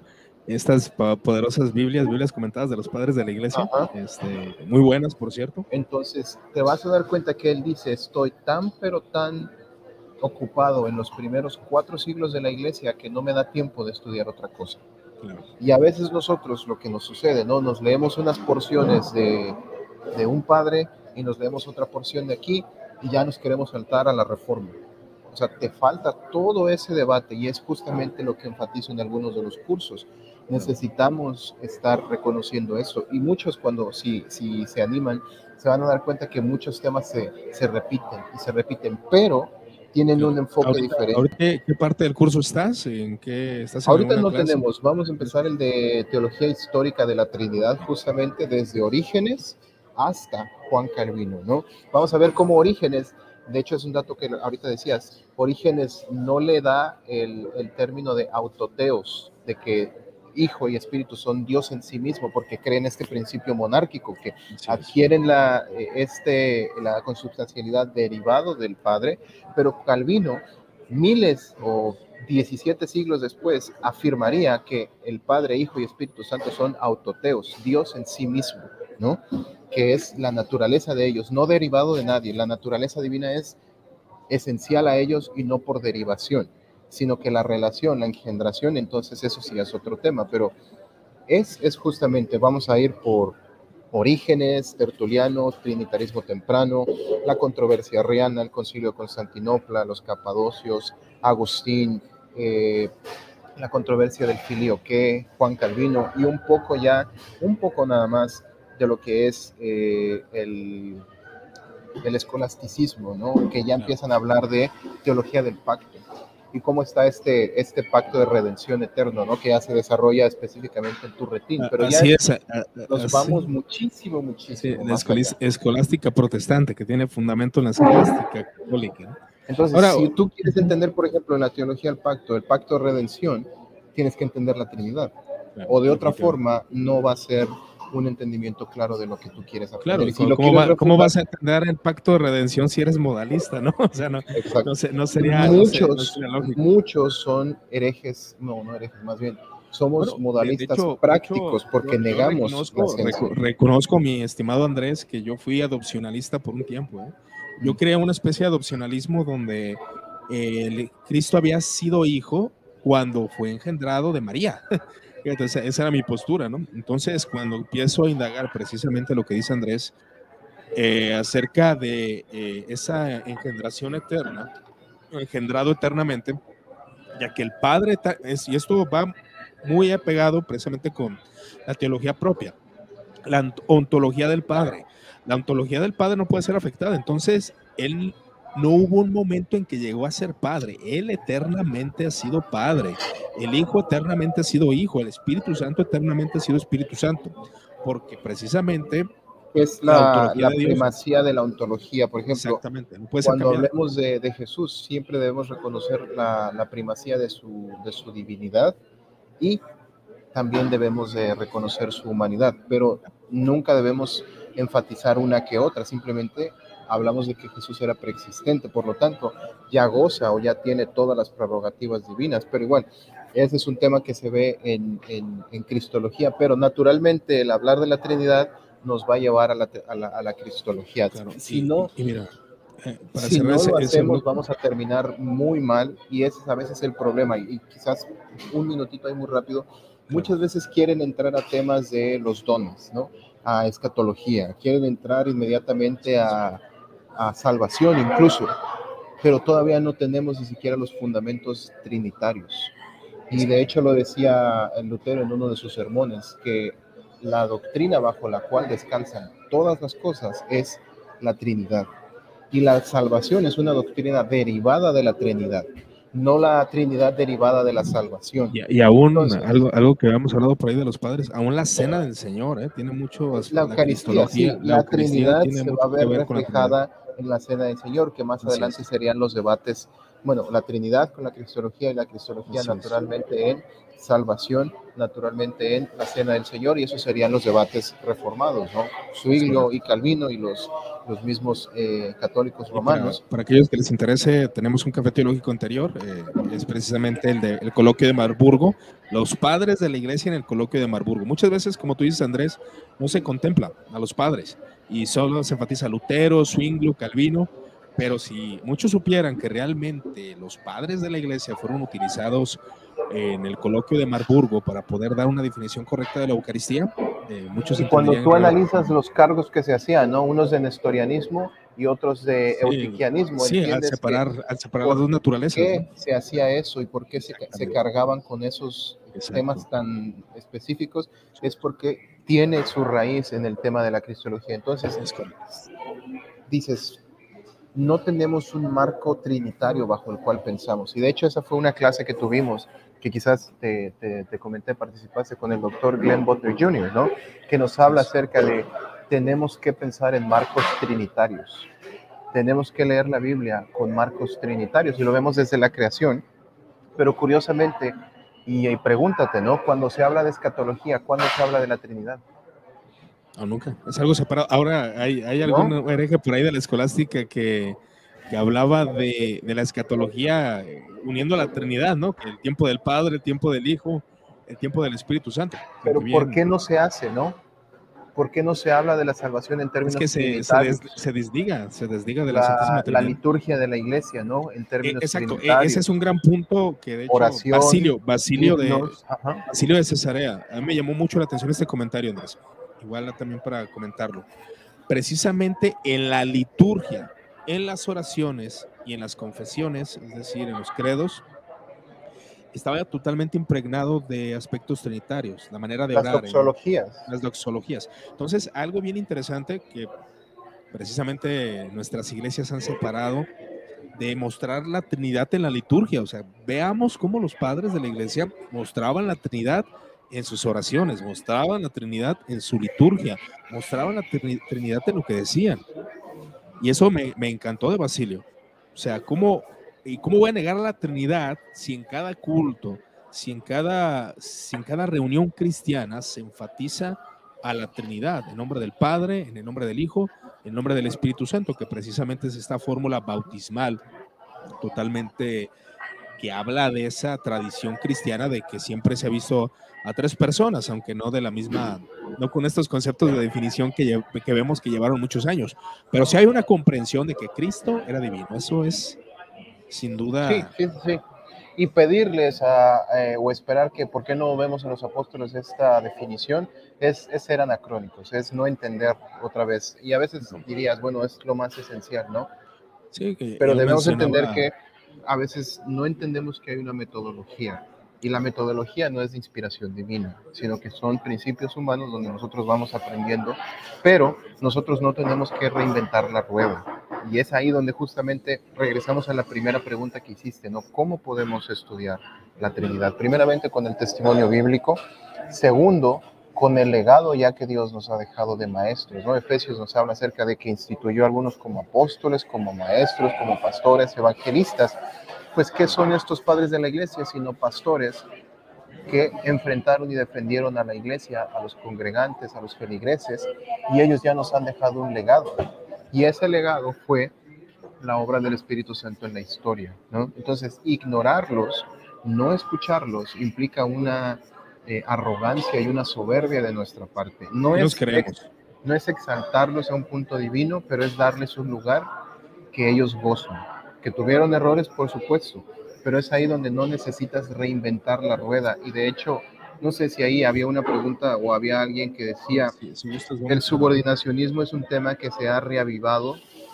estas poderosas Biblias, Biblias comentadas de los padres de la iglesia, este, muy buenas, por cierto. Entonces, te vas a dar cuenta que él dice, estoy tan, pero tan ocupado en los primeros cuatro siglos de la iglesia que no me da tiempo de estudiar otra cosa. Claro. Y a veces nosotros, lo que nos sucede, ¿no? Nos leemos unas porciones de, de un padre y nos leemos otra porción de aquí y ya nos queremos saltar a la reforma. O sea, te falta todo ese debate y es justamente lo que enfatizo en algunos de los cursos. Necesitamos estar reconociendo eso y muchos cuando si, si se animan se van a dar cuenta que muchos temas se, se repiten y se repiten, pero tienen un enfoque ahorita, diferente. ¿Ahorita qué parte del curso estás? ¿En qué estás? En ahorita no clase? tenemos, vamos a empezar el de Teología Histórica de la Trinidad, justamente desde Orígenes hasta Juan Calvino, ¿no? Vamos a ver cómo Orígenes, de hecho es un dato que ahorita decías, Orígenes no le da el, el término de autoteos, de que Hijo y Espíritu son Dios en sí mismo, porque creen este principio monárquico, que sí, adquieren la, este, la consubstancialidad derivado del Padre, pero Calvino, miles o diecisiete siglos después, afirmaría que el Padre, Hijo y Espíritu Santo son autoteos, Dios en sí mismo, ¿no? Que es la naturaleza de ellos, no derivado de nadie. La naturaleza divina es esencial a ellos y no por derivación, sino que la relación, la engendración, entonces eso sí es otro tema, pero es, es justamente, vamos a ir por Orígenes, Tertuliano, Trinitarismo temprano, la controversia arriana, el Concilio de Constantinopla, los Capadocios, Agustín, eh, la controversia del Filioque, Juan Calvino, y un poco ya, un poco nada más de lo que es eh, el, el escolasticismo, ¿no? Que ya empiezan a hablar de teología del pacto y cómo está este, este pacto de redención eterno, ¿no? Que ya se desarrolla específicamente en Turretín, pero así ya es, nos así, vamos muchísimo, muchísimo sí, la más escolís, escolástica protestante, que tiene fundamento en la escolástica católica, ¿no? Entonces, ahora, si tú quieres entender, por ejemplo, en la teología del pacto, el pacto de redención, tienes que entender la Trinidad, claro, o de otra forma no va a ser un entendimiento claro de lo que tú quieres aprender. Claro, y si lo ¿cómo, va, refutar, ¿cómo vas a entender el pacto de redención si eres modalista, no? O sea, no, no, se, no sería... Muchos, no sería, no sería muchos son herejes, no, no herejes, más bien, somos bueno, modalistas de hecho, prácticos hecho, porque yo, negamos yo reconozco, rec reconozco, mi estimado Andrés, que yo fui adopcionalista por un tiempo, ¿eh? Yo creé una especie de adopcionalismo donde el Cristo había sido hijo cuando fue engendrado de María. Entonces, esa era mi postura, ¿no? Entonces, cuando empiezo a indagar precisamente lo que dice Andrés eh, acerca de eh, esa engendración eterna, engendrado eternamente, ya que el Padre, es, y esto va muy apegado precisamente con la teología propia, la ontología del Padre. La ontología del Padre no puede ser afectada, entonces él no hubo un momento en que llegó a ser Padre, él eternamente ha sido Padre, el Hijo eternamente ha sido Hijo, el Espíritu Santo eternamente ha sido Espíritu Santo, porque precisamente es la, la, la de primacía de la ontología, por ejemplo. Exactamente, no puede cuando hablemos de, de Jesús, siempre debemos reconocer la, la primacía de su, de su divinidad y también debemos de reconocer su humanidad, pero nunca debemos enfatizar una que otra, simplemente hablamos de que Jesús era preexistente, por lo tanto ya goza o ya tiene todas las prerrogativas divinas, pero igual, ese es un tema que se ve en, en, en Cristología, pero naturalmente el hablar de la Trinidad nos va a llevar a la, a la, a la Cristología. Claro, si y, no, y mira, eh, para si no ese, lo hacemos, ese... vamos a terminar muy mal, y ese es a veces el problema, y, y quizás un minutito ahí muy rápido, muchas veces quieren entrar a temas de los dones, ¿no? A escatología, quieren entrar inmediatamente a, a salvación incluso, pero todavía no tenemos ni siquiera los fundamentos trinitarios. Y de hecho lo decía Lutero en uno de sus sermones, que la doctrina bajo la cual descansan todas las cosas es la Trinidad. Y la salvación es una doctrina derivada de la Trinidad, no la Trinidad derivada de la salvación. Y, y aún Entonces, algo, algo que habíamos hablado por ahí de los padres, aún la cena del Señor, ¿eh? Tiene mucho... La Eucaristía, la, sí, la, la Trinidad se va a ver reflejada en la Cena del Señor, que más Así adelante es. serían los debates, bueno, la Trinidad con la Cristología y la Cristología Así es. naturalmente en salvación, naturalmente en la Cena del Señor, y esos serían los debates reformados, ¿no? Es Zwinglio correcto. y Calvino y los, los mismos eh, católicos Y para, romanos. para aquellos que les interese, tenemos un café teológico anterior, eh, es precisamente el del coloquio de Marburgo, los padres de la iglesia en el coloquio de Marburgo. Muchas veces, como tú dices, Andrés, no se contempla a los padres y solo se enfatiza Lutero, Zwinglio, Calvino, pero si muchos supieran que realmente los padres de la iglesia fueron utilizados en el coloquio de Marburgo para poder dar una definición correcta de la Eucaristía, eh, muchos Y cuando entenderían tú realmente. analizas los cargos que se hacían, ¿no? Unos de nestorianismo y otros de Sí, eutiquianismo, sí, al entiendes que separar, al separar las por dos naturalezas, ¿no? qué se hacía eso y por qué se, se Exactamente, cargaban con esos exacto. temas tan específicos, es porque tiene su raíz en el tema de la cristología. Entonces, Es correcto. dices, no tenemos un marco trinitario bajo el cual pensamos. Y de hecho esa fue una clase que tuvimos, que quizás te, te, te comenté, participaste con el doctor Glenn Butler junior, ¿no? Que nos habla Es, acerca de tenemos que pensar en marcos trinitarios. Tenemos que leer la Biblia con marcos trinitarios y lo vemos desde la creación. Pero curiosamente, y, y pregúntate, ¿no? Cuando se habla de escatología, ¿cuándo se habla de la Trinidad? o nunca, es algo separado. Ahora, hay, hay algún ¿No? hereje por ahí de la escolástica que, que hablaba de, de la escatología eh, uniendo a la Trinidad, ¿no? Que el tiempo del Padre, el tiempo del Hijo, el tiempo del Espíritu Santo. Pero Aunque ¿por qué bien, no se hace, no? ¿Por qué no se habla de la salvación en es que términos se, se, des, trinitarios? se desdiga, se desdiga de la Santísima La, la Trinidad. liturgia de la iglesia, ¿no? En Eh, términos exacto, eh, ese es un trinitarios, gran punto que de hecho oración, Basilio, Basilio de, himnos, ajá. Basilio de Cesarea, a mí me llamó mucho la atención este comentario, Andrés. Igual también para comentarlo. Precisamente en la liturgia, en las oraciones y en las confesiones, es decir, en los credos, estaba totalmente impregnado de aspectos trinitarios, la manera de Las orar, en doxologías. las doxologías. Entonces, algo bien interesante que precisamente nuestras iglesias han separado de mostrar la Trinidad en la liturgia. O sea, veamos cómo los padres de la iglesia mostraban la Trinidad en sus oraciones, mostraban la Trinidad en su liturgia, mostraban la Trinidad en lo que decían. Y eso me, me encantó de Basilio. O sea, ¿cómo, y cómo voy a negar la Trinidad si en cada culto, si en cada, si en cada reunión cristiana se enfatiza a la Trinidad, en nombre del Padre, en el nombre del Hijo, en nombre del Espíritu Santo, que precisamente es esta fórmula bautismal totalmente que habla de esa tradición cristiana de que siempre se ha visto a tres personas, aunque no de la misma, no con estos conceptos de definición que, que vemos que llevaron muchos años, pero sí hay una comprensión de que Cristo era divino. Eso es sin Sí, duda. sí, sí. Y pedirles a, eh, o esperar que, ¿por qué no vemos en los apóstoles esta definición? Es, es ser anacrónicos, es no entender otra vez. Y a veces No. dirías, bueno, es lo más esencial, ¿no? Sí, que Pero ya lo debemos entender mencionaba. que a veces no entendemos que hay una metodología y la metodología no es de inspiración divina, sino que son principios humanos donde nosotros vamos aprendiendo, pero nosotros no tenemos que reinventar la rueda. Y es ahí donde justamente regresamos a la primera pregunta que hiciste, ¿no? ¿Cómo podemos estudiar la Trinidad? Primeramente con el testimonio bíblico, segundo, con el legado ya que Dios nos ha dejado de maestros, ¿no? Efesios nos habla acerca de que instituyó a algunos como apóstoles, como maestros, como pastores, evangelistas. Pues, ¿qué son estos padres de la iglesia? Sino pastores que enfrentaron y defendieron a la iglesia, a los congregantes, a los feligreses, y ellos ya nos han dejado un legado. Y ese legado fue la obra del Espíritu Santo en la historia, ¿no? Entonces, ignorarlos, no escucharlos, implica una eh, arrogancia y una soberbia de nuestra parte. No ¿Qué nos es, ex, creemos? no es exaltarlos a un punto divino, pero es darles un lugar que ellos gozan. Que tuvieron errores, por supuesto, pero es ahí donde no necesitas reinventar la rueda. Y de hecho, no sé si ahí había una pregunta o había alguien que decía, Si, si gustas, el vamos a. subordinacionismo es un tema que se ha reavivado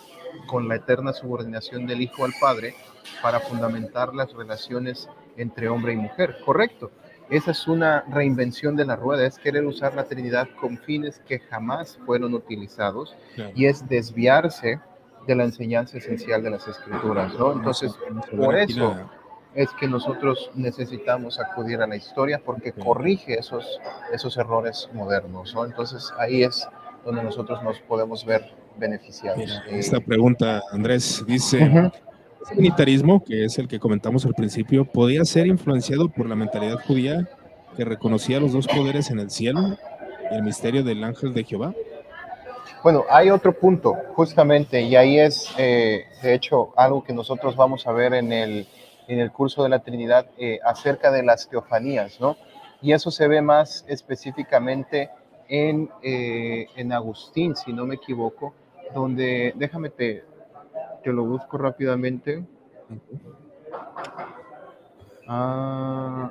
con la eterna subordinación del Hijo al Padre para fundamentar las relaciones entre hombre y mujer. Correcto. Esa es una reinvención de la rueda, es querer usar la Trinidad con fines que jamás fueron utilizados Claro, y es desviarse de la enseñanza esencial de las Escrituras, ¿no? vamos a, Entonces, vamos a ver por aquí eso la. es que nosotros necesitamos acudir a la historia porque Okay. corrige esos, esos errores modernos, ¿no? Entonces, ahí es donde nosotros nos podemos ver beneficiados. Mira, Eh, esta pregunta, Andrés, dice, uh-huh. ¿el unitarismo, que es el que comentamos al principio, podía ser influenciado por la mentalidad judía que reconocía los dos poderes en el cielo y el misterio del ángel de Jehová? Bueno, hay otro punto, justamente, y ahí es, eh, de hecho, algo que nosotros vamos a ver en el, en el curso de la Trinidad eh, acerca de las teofanías, ¿no? Y eso se ve más específicamente en, eh, en Agustín, si no me equivoco, donde, déjame te, te lo busco rápidamente. Ah,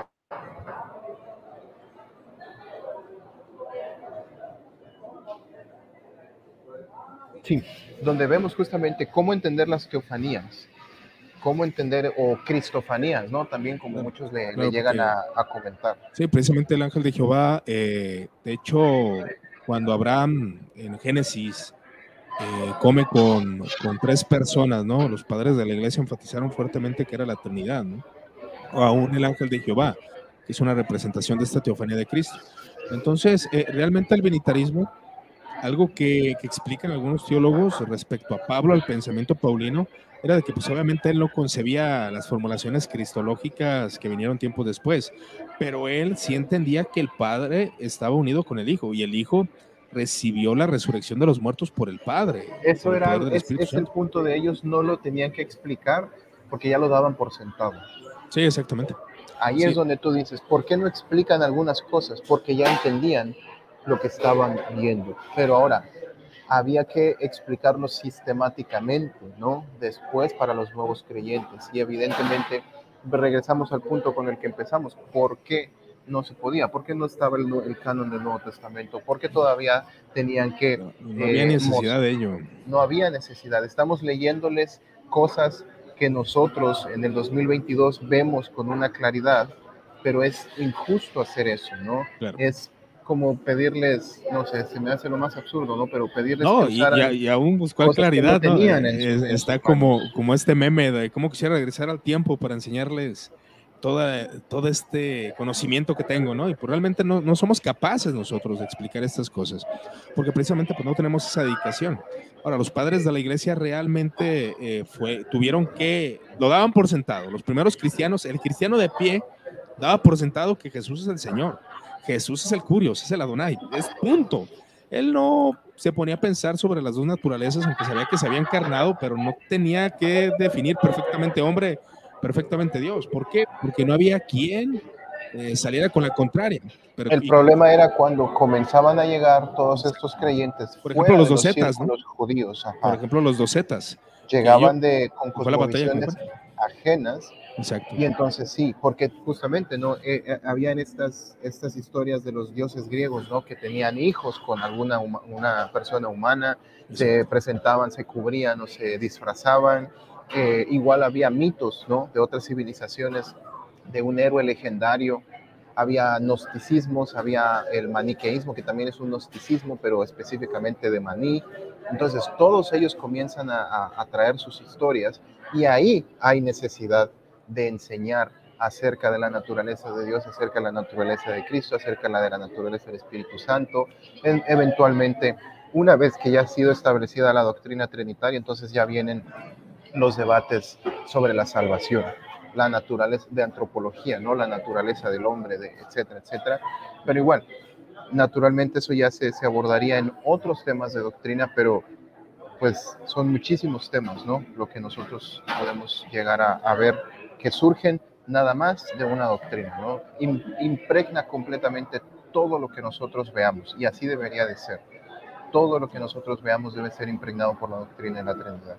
sí, donde vemos justamente cómo entender las teofanías, cómo entender, o cristofanías, ¿no? También como Claro, muchos le, claro, le llegan porque, a, a comentar. sí, precisamente el ángel de Jehová, eh, de hecho, cuando Abraham en Génesis eh, come con, con tres personas, ¿no? Los padres de la iglesia enfatizaron fuertemente que era la Trinidad, ¿no? O aún el ángel de Jehová, que es una representación de esta teofanía de Cristo. Entonces, eh, realmente el binitarismo, algo que, que explican algunos teólogos respecto a Pablo, al pensamiento paulino, era de que pues obviamente él no concebía las formulaciones cristológicas que vinieron tiempo después, pero él sí entendía que el Padre estaba unido con el Hijo y el Hijo recibió la resurrección de los muertos por el Padre, Eso por el era, poder del es, Espíritu es el Santo. punto de ellos, no lo tenían que explicar porque ya lo daban por sentado. Sí, exactamente. Ahí es Sí, donde tú dices, ¿por qué no explican algunas cosas? Porque ya entendían lo que estaban viendo. Pero ahora, había que explicarlo sistemáticamente, ¿no? Después para los nuevos creyentes. Y evidentemente regresamos al punto con el que empezamos. ¿Por qué no se podía? ¿Por qué no estaba el, el canon del Nuevo Testamento? ¿Por qué todavía tenían que... no, no había Eh, necesidad de ello. no había necesidad. Estamos leyéndoles cosas que nosotros en el dos mil veintidós vemos con una claridad, pero es injusto hacer eso, ¿no? Claro. Es como pedirles, no sé, se me hace lo más absurdo, ¿no? Pero pedirles No, que y, y, usaran y aún buscar cosas que no claridad, ¿no? tenían en, Eh, su, en está sus manos. como, como este meme de cómo quisiera regresar al tiempo para enseñarles toda, todo este conocimiento que tengo, ¿no? Y pues realmente no, no somos capaces nosotros de explicar estas cosas, porque precisamente pues no tenemos esa dedicación. Ahora, los padres de la iglesia realmente eh, fue, tuvieron que, lo daban por sentado. Los primeros cristianos, el cristiano de pie, daba por sentado que Jesús es el Señor. Jesús es el Curios, es el Adonai, es punto. Él no se ponía a pensar sobre las dos naturalezas, aunque sabía que se había encarnado, pero no tenía que definir perfectamente hombre, perfectamente Dios. ¿Por qué? Porque no había quien eh, saliera con la contraria. Pero, El y como, problema era cuando comenzaban a llegar todos estos creyentes por ejemplo, fuera los de los docetas, ¿no? círculos judíos, Por ajá, ejemplo, los docetas, que ellos, llegaban de, con fue la batalla de cosmovisiones ajenas. Exacto. Y entonces sí, porque justamente no eh, eh, habían estas, estas historias de los dioses griegos, ¿no? Que tenían hijos con alguna una persona humana, Exacto. Se presentaban, se cubrían o se disfrazaban. Eh, igual había mitos, ¿no? De otras civilizaciones, de un héroe legendario. Había gnosticismos, había el maniqueísmo, que también es un gnosticismo, pero específicamente de maní. Entonces todos ellos comienzan a, a, a traer sus historias y ahí hay necesidad de enseñar acerca de la naturaleza de Dios, acerca de la naturaleza de Cristo, acerca de la naturaleza del Espíritu Santo. Eventualmente, una vez que ya ha sido establecida la doctrina trinitaria, entonces ya vienen los debates sobre la salvación, la naturaleza de antropología, ¿no? La naturaleza del hombre, de, etcétera, etcétera. Pero igual, naturalmente eso ya se, se abordaría en otros temas de doctrina, pero pues son muchísimos temas, ¿no? Lo que nosotros podemos llegar a, a ver que surgen nada más de una doctrina, ¿no? Impregna completamente todo lo que nosotros veamos, y así debería de ser. Todo lo que nosotros veamos debe ser impregnado por la doctrina de la Trinidad.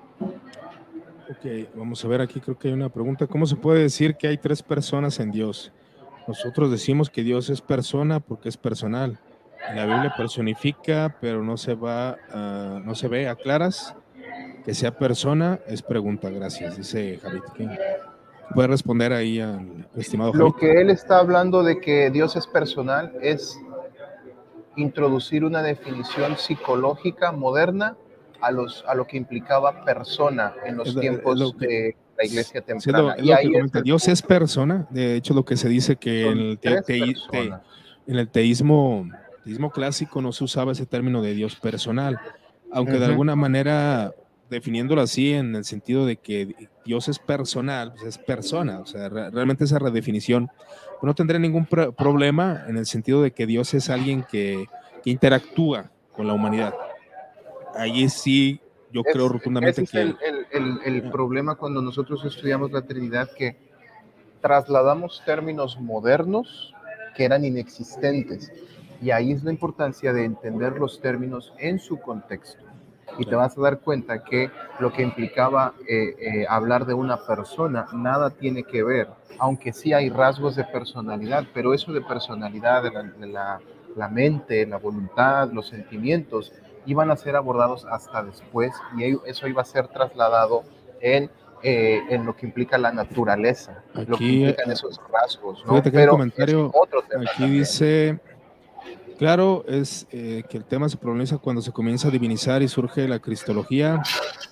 Ok, vamos a ver aquí, creo que hay una pregunta. ¿Cómo se puede decir que hay tres personas en Dios? Nosotros decimos que Dios es persona porque es personal. La Biblia personifica, pero no se va, uh, no se ve a claras. Que sea persona es pregunta, gracias, dice Javid. ¿Puede responder ahí al estimado Javid? Lo que él está hablando de que Dios es personal es introducir una definición psicológica moderna a, los, a lo que implicaba persona en los es, tiempos es que, de la iglesia temprana. Es lo, es y lo ahí que comenta. es Dios es persona, de hecho lo que se dice que en el, te, te, te, en el teísmo, teísmo clásico no se usaba ese término de Dios personal, aunque de Ujú. alguna manera, definiéndolo así, en el sentido de que Dios es personal, pues es persona, o sea, re- realmente esa redefinición, pues no tendría ningún pro- problema en el sentido de que Dios es alguien que, que interactúa con la humanidad. Allí sí, yo creo Es, ese rotundamente es el, que el- el- el ah, problema cuando nosotros estudiamos la Trinidad, que trasladamos términos modernos que eran inexistentes. Y ahí es la importancia de entender los términos en su contexto. Y te claro, vas a dar cuenta que lo que implicaba eh, eh, hablar de una persona nada tiene que ver, aunque sí hay rasgos de personalidad, pero eso de personalidad, de la, de la, la mente, la voluntad, los sentimientos, iban a ser abordados hasta después y eso iba a ser trasladado en, eh, en lo que implica la naturaleza, lo que aquí, implican ah, esos rasgos, ¿no? fíjate que hay un Pero es comentario, otro tema aquí también. dice, claro, es eh, que el tema se pronuncia cuando se comienza a divinizar y surge la cristología.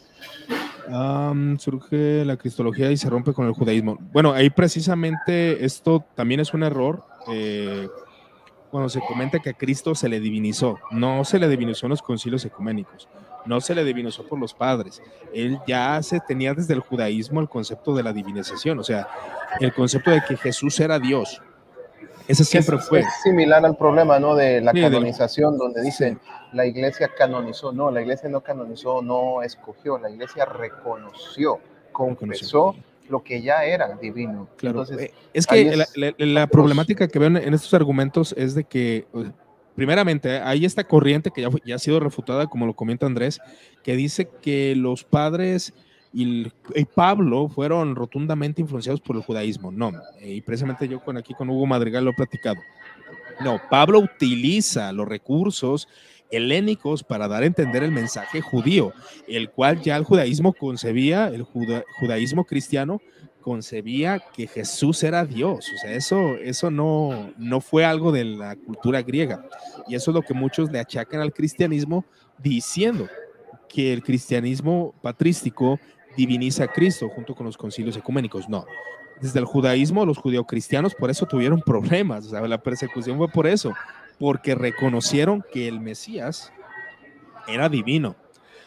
Um, surge la cristología y se rompe con el judaísmo. Bueno, ahí precisamente esto también es un error. Eh, cuando se comenta que a Cristo se le divinizó, no se le divinizó en los concilios ecuménicos, no se le divinizó por los padres. Él ya se tenía desde el judaísmo el concepto de la divinización, o sea, el concepto de que Jesús era Dios. Ese Que es, siempre es fue. similar al problema, ¿no? De la Sí, del, canonización, donde sí, dicen la iglesia canonizó. No, la iglesia no canonizó, no escogió, la iglesia reconoció, reconoció. confesó lo que ya era divino. Claro, Entonces, eh, es ahí que la, es la- la otros. problemática que veo en, en estos argumentos es de que, eh, primeramente, hay esta corriente que ya, fue- ya ha sido refutada, como lo comenta Andrés, que dice que los padres y, el- y Pablo fueron rotundamente influenciados por el judaísmo. No, eh, y precisamente yo con aquí con Hugo Madrigal lo he platicado. No, Pablo utiliza los recursos helénicos para dar a entender el mensaje judío, el cual ya el judaísmo concebía, el juda, judaísmo cristiano concebía que Jesús era Dios. O sea, eso, eso no, no fue algo de la cultura griega. Y eso es lo que muchos le achacan al cristianismo, diciendo que el cristianismo patrístico diviniza a Cristo junto con los concilios ecuménicos. No, desde el judaísmo, los judeocristianos por eso tuvieron problemas, o sea, la persecución fue por eso, porque reconocieron que el Mesías era divino.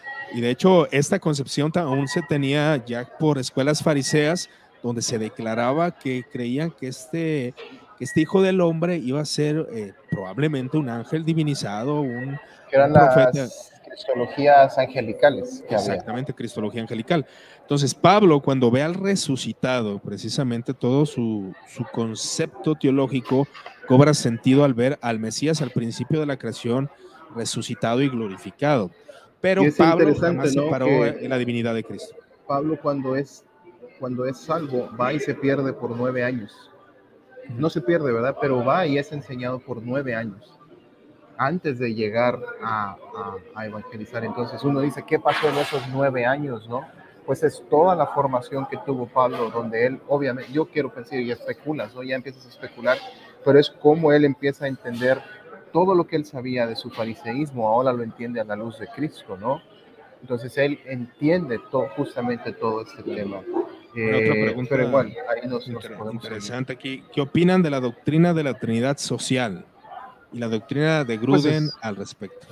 Y de hecho, esta concepción aún se tenía ya por escuelas fariseas, donde se declaraba que creían que este, que este hijo del hombre iba a ser eh, probablemente un ángel divinizado, un, Que un eran profeta. las cristologías angelicales que había. Exactamente, cristología angelical. Entonces, Pablo, cuando ve al resucitado, precisamente todo su, su concepto teológico cobra sentido al ver al Mesías al principio de la creación resucitado y glorificado. Y Pero es Pablo interesante, jamás ¿no? separó Que eh, la divinidad de Cristo. Pablo cuando es, cuando es salvo va y se pierde por nueve años. Ujú. No se pierde, ¿verdad? Pero va y es enseñado por nueve años antes de llegar a, a, a evangelizar. Entonces uno dice, ¿qué pasó en esos nueve años, no? Pues es toda la formación que tuvo Pablo, donde él, obviamente, yo quiero pensar, y especulas, ¿no? Ya empiezas a especular, pero es como él empieza a entender todo lo que él sabía de su fariseísmo, ahora lo entiende a la luz de Cristo, ¿no? Entonces él entiende todo, justamente todo este tema. Ahora, otra Eh, pero pregunta igual, ahí nos, nos inter podemos seguir. interesante aquí. ¿Qué opinan de la doctrina de la Trinidad social y la doctrina de Pues Gruden es, al respecto?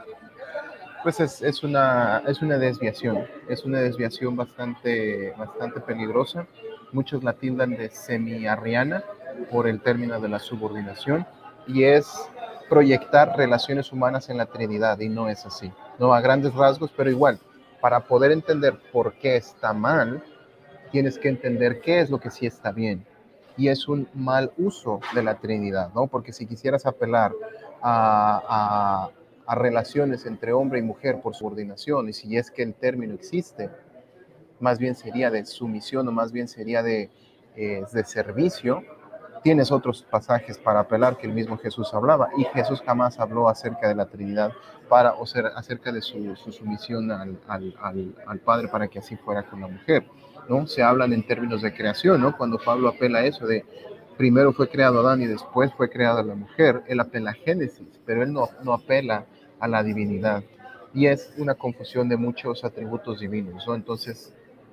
pues es, es, una, es una desviación, es una desviación bastante, bastante peligrosa. Muchos la tildan de semi-arriana por el término de la subordinación y es proyectar relaciones humanas en la Trinidad y no es así. No a grandes rasgos, pero igual, para poder entender por qué está mal, tienes que entender qué es lo que sí está bien. Y es un mal uso de la Trinidad, ¿no? Porque si quisieras apelar a, a, a relaciones entre hombre y mujer por subordinación, y si es que el término existe, más bien sería de sumisión o más bien sería de, eh, de servicio, tienes otros pasajes para apelar que el mismo Jesús hablaba, y Jesús jamás habló acerca de la Trinidad para, o sea, acerca de su, su sumisión al, al, al, al Padre para que así fuera con la mujer, ¿no? Se hablan en términos de creación, ¿no? Cuando Pablo apela a eso de primero fue creado Adán y después fue creada la mujer, él apela a Génesis, pero él no, no apela a la divinidad. Y es una confusión de muchos atributos divinos, ¿no? Entonces,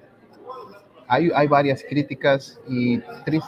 hay, hay varias críticas y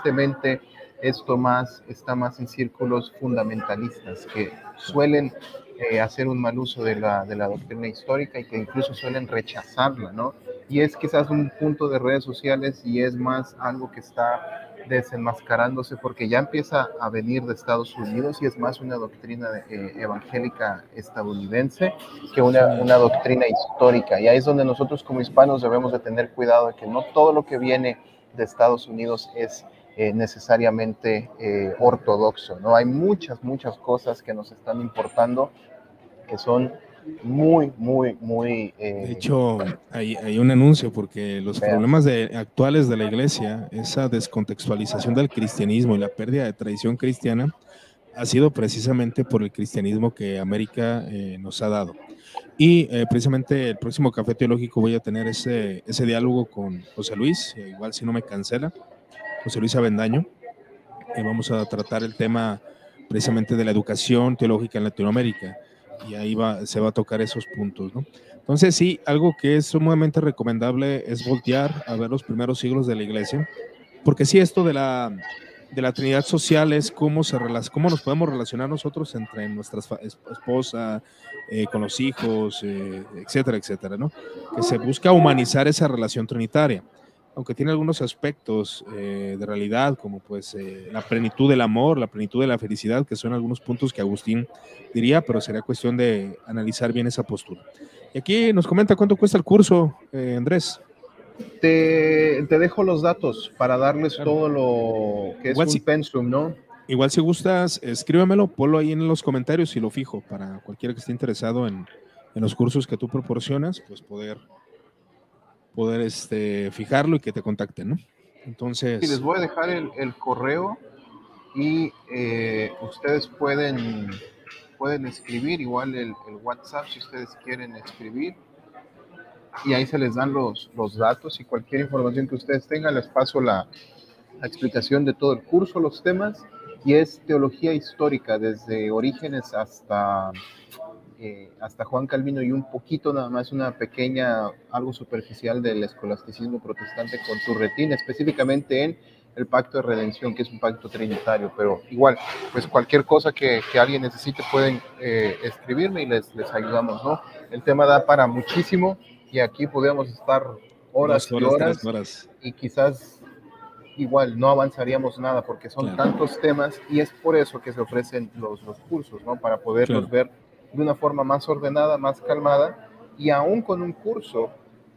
tristemente esto más está más en círculos fundamentalistas que suelen eh, hacer un mal uso de la, de la doctrina histórica y que incluso suelen rechazarla, ¿no? Y es quizás un punto de redes sociales y es más algo que está desenmascarándose porque ya empieza a venir de Estados Unidos y es más una doctrina eh, evangélica estadounidense que una, una doctrina histórica. Y ahí es donde nosotros como hispanos debemos de tener cuidado de que no todo lo que viene de Estados Unidos es eh, necesariamente eh, ortodoxo, ¿no? Hay muchas, muchas cosas que nos están importando que son muy, muy, muy... De Eh, hecho, hay, hay un anuncio porque los veas. problemas de, actuales de la iglesia, esa descontextualización del cristianismo y la pérdida de tradición cristiana, ha sido precisamente por el cristianismo que América eh, nos ha dado. Y eh, precisamente el próximo Café Teológico voy a tener ese, ese diálogo con José Luis, eh, igual si no me cancela, José Luis Avendaño, y vamos a tratar el tema precisamente de la educación teológica en Latinoamérica, y ahí va, se va a tocar esos puntos, ¿no? Entonces sí, algo que es sumamente recomendable es voltear a ver los primeros siglos de la iglesia, porque sí, esto de la, de la Trinidad social es cómo, se, cómo nos podemos relacionar nosotros entre nuestra esposa, eh, con los hijos, eh, etcétera, etcétera, ¿no? Que se busca humanizar esa relación trinitaria, aunque tiene algunos aspectos eh, de realidad, como pues eh, la plenitud del amor, la plenitud de la felicidad, que son algunos puntos que Agustín diría, pero sería cuestión de analizar bien esa postura. Y aquí nos comenta cuánto cuesta el curso, eh, Andrés. Te, te dejo los datos para darles Claro. todo lo que Igual es un si, pensum, ¿no? Igual si gustas, escríbemelo, ponlo ahí en los comentarios y lo fijo para cualquiera que esté interesado en, en los cursos que tú proporcionas, pues poder, poder este, fijarlo y que te contacten, ¿no? Entonces... Sí, les voy a dejar el, el correo y eh, ustedes pueden, pueden escribir, igual el, el WhatsApp si ustedes quieren escribir, y ahí se les dan los, los datos y cualquier información que ustedes tengan, les paso la, la explicación de todo el curso, los temas, y es teología histórica desde Orígenes hasta, eh, hasta Juan Calvino y un poquito nada más, una pequeña, algo superficial del escolasticismo protestante con Turretín, específicamente en el pacto de redención, que es un pacto trinitario, pero igual, pues cualquier cosa que, que alguien necesite pueden eh, escribirme y les, les ayudamos, ¿no? El tema da para muchísimo y aquí podríamos estar horas, Dos horas, y horas, tres horas. Y quizás igual no avanzaríamos nada porque son claro. tantos temas y es por eso que se ofrecen los, los cursos, ¿no? Para poderlos claro. ver de una forma más ordenada, más calmada, y aún con un curso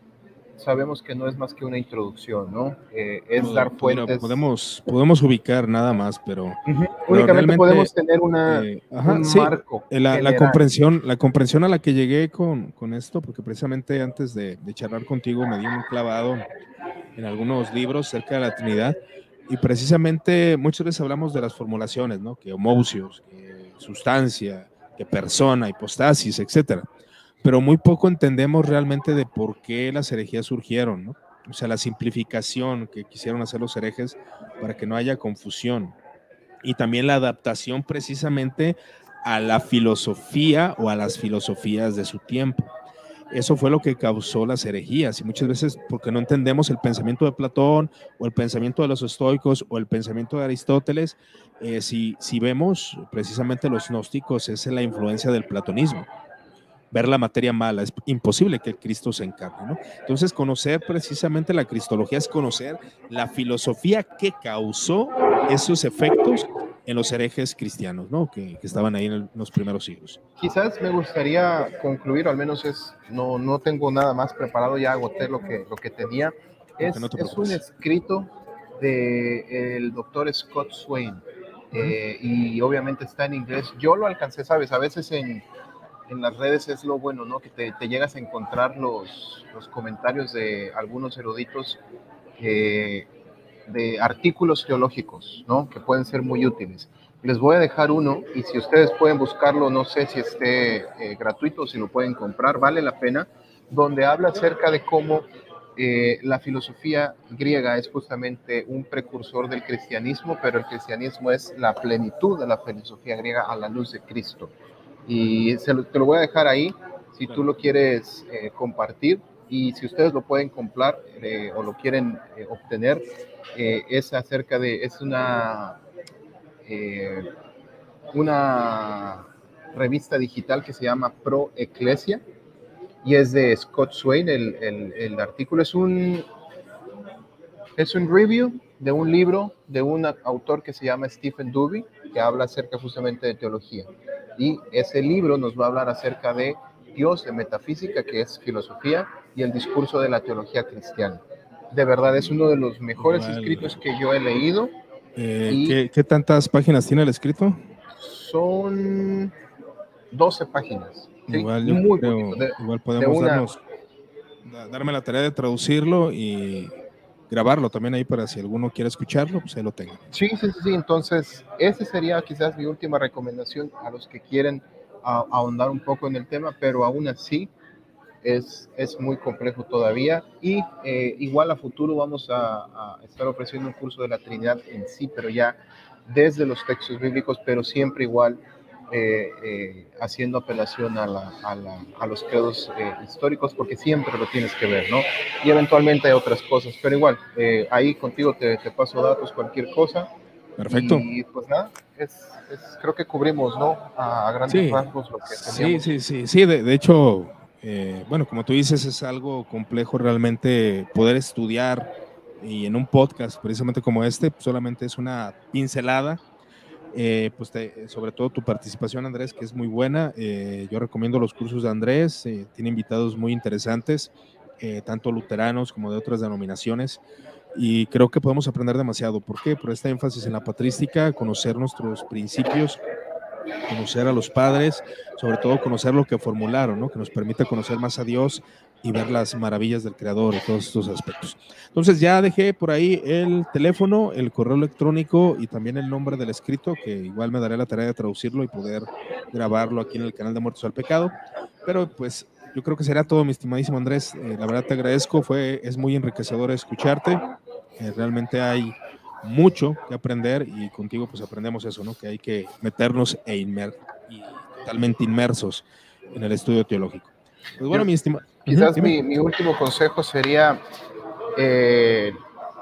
sabemos que no es más que una introducción, ¿no? Eh, es Pod dar fuentes. Podemos, podemos ubicar nada más, pero, uh-huh. pero únicamente podemos tener una, eh, ajá, un sí, marco. La, la, comprensión, la comprensión a la que llegué con, con esto, porque precisamente antes de, de charlar contigo me di un clavado en algunos libros cerca de la Trinidad, y precisamente muchas veces hablamos de las formulaciones, ¿no? Que homousios, que sustancia, que persona, hipostasis, etcétera. Pero muy poco entendemos realmente de por qué las herejías surgieron, ¿no? O sea, la simplificación que quisieron hacer los herejes para que no haya confusión. Y también la adaptación precisamente a la filosofía o a las filosofías de su tiempo. Eso fue lo que causó las herejías, y muchas veces porque no entendemos el pensamiento de Platón o el pensamiento de los estoicos o el pensamiento de Aristóteles. Eh, si, si vemos precisamente los gnósticos, es la influencia del platonismo. Ver la materia mala, es imposible que el Cristo se encarne, ¿no? Entonces, conocer precisamente la cristología es conocer la filosofía que causó esos efectos en los herejes cristianos, ¿no? Que, que estaban ahí en, el, en los primeros siglos. Quizás me gustaría concluir, al menos es, no, no tengo nada más preparado, ya agoté lo que, lo que tenía. Es, no es un escrito del doctor Scott Swain, uh-huh. eh, y obviamente está en inglés. Yo lo alcancé, sabes, a veces en, en las redes es lo bueno, ¿no? Que te, te llegas a encontrar los, los comentarios de algunos eruditos eh, de artículos teológicos, ¿no? Que pueden ser muy útiles. Les voy a dejar uno y si ustedes pueden buscarlo, no sé si esté eh, gratuito o si lo pueden comprar, vale la pena, donde habla acerca de cómo eh, la filosofía griega es justamente un precursor del cristianismo, pero el cristianismo es la plenitud de la filosofía griega a la luz de Cristo. Y se lo, te lo voy a dejar ahí, si tú lo quieres eh, compartir, y si ustedes lo pueden comprar eh, o lo quieren eh, obtener, eh, es acerca de, es una... Eh, una revista digital que se llama Pro Ecclesia y es de Scott Swain. El, el, el artículo es un, es un review de un libro de un autor que se llama Stephen Duby, que habla acerca justamente de teología. Y ese libro nos va a hablar acerca de Dios, de metafísica, que es filosofía, y el discurso de la teología cristiana. De verdad, es uno de los mejores Igual. escritos que yo he leído. Eh, y ¿qué, ¿Qué tantas páginas tiene el escrito? Son doce páginas. ¿Sí? Igual yo Muy creo, poquito. De, igual de podemos una, darnos, da- darme la tarea de traducirlo y grabarlo también ahí para si alguno quiere escucharlo, pues ahí lo tenga. Sí, sí, sí, sí. Entonces, esa sería quizás mi última recomendación a los que quieren ah, ahondar un poco en el tema, pero aún así es, es muy complejo todavía. Y eh, igual a futuro vamos a, a estar ofreciendo un curso de la Trinidad en sí, pero ya desde los textos bíblicos, pero siempre igual eh, eh, haciendo apelación a, la, a, la, a los credos eh, históricos, porque siempre lo tienes que ver, ¿no? Y eventualmente hay otras cosas, pero igual, eh, ahí contigo te, te paso datos, cualquier cosa. Perfecto. Y pues nada, es, es, creo que cubrimos, ¿no? A, a grandes Sí, rasgos lo que sí, teníamos. sí, sí, sí, de, de hecho, eh, bueno, como tú dices, es algo complejo realmente poder estudiar y en un podcast precisamente como este, pues solamente es una pincelada. Eh, pues te, sobre todo tu participación, Andrés, que es muy buena. Eh, yo recomiendo los cursos de Andrés, eh, tiene invitados muy interesantes, eh, tanto luteranos como de otras denominaciones, y creo que podemos aprender demasiado. ¿Por qué? Por este énfasis en la patrística, conocer nuestros principios, conocer a los padres, sobre todo conocer lo que formularon, ¿no? Que nos permite conocer más a Dios y ver las maravillas del Creador y todos estos aspectos. Entonces ya dejé por ahí el teléfono, el correo electrónico y también el nombre del escrito, que igual me daré la tarea de traducirlo y poder grabarlo aquí en el canal de Muertos al Pecado. Pero pues yo creo que será todo, mi estimadísimo Andrés. Eh, la verdad te agradezco, fue, es muy enriquecedor escucharte. Eh, realmente hay mucho que aprender y contigo pues aprendemos eso, ¿no? Que hay que meternos e inmer y totalmente inmersos en el estudio teológico. Pues bueno, Yo, mi estimado. Uh-huh, quizás mi, mi último consejo sería, eh,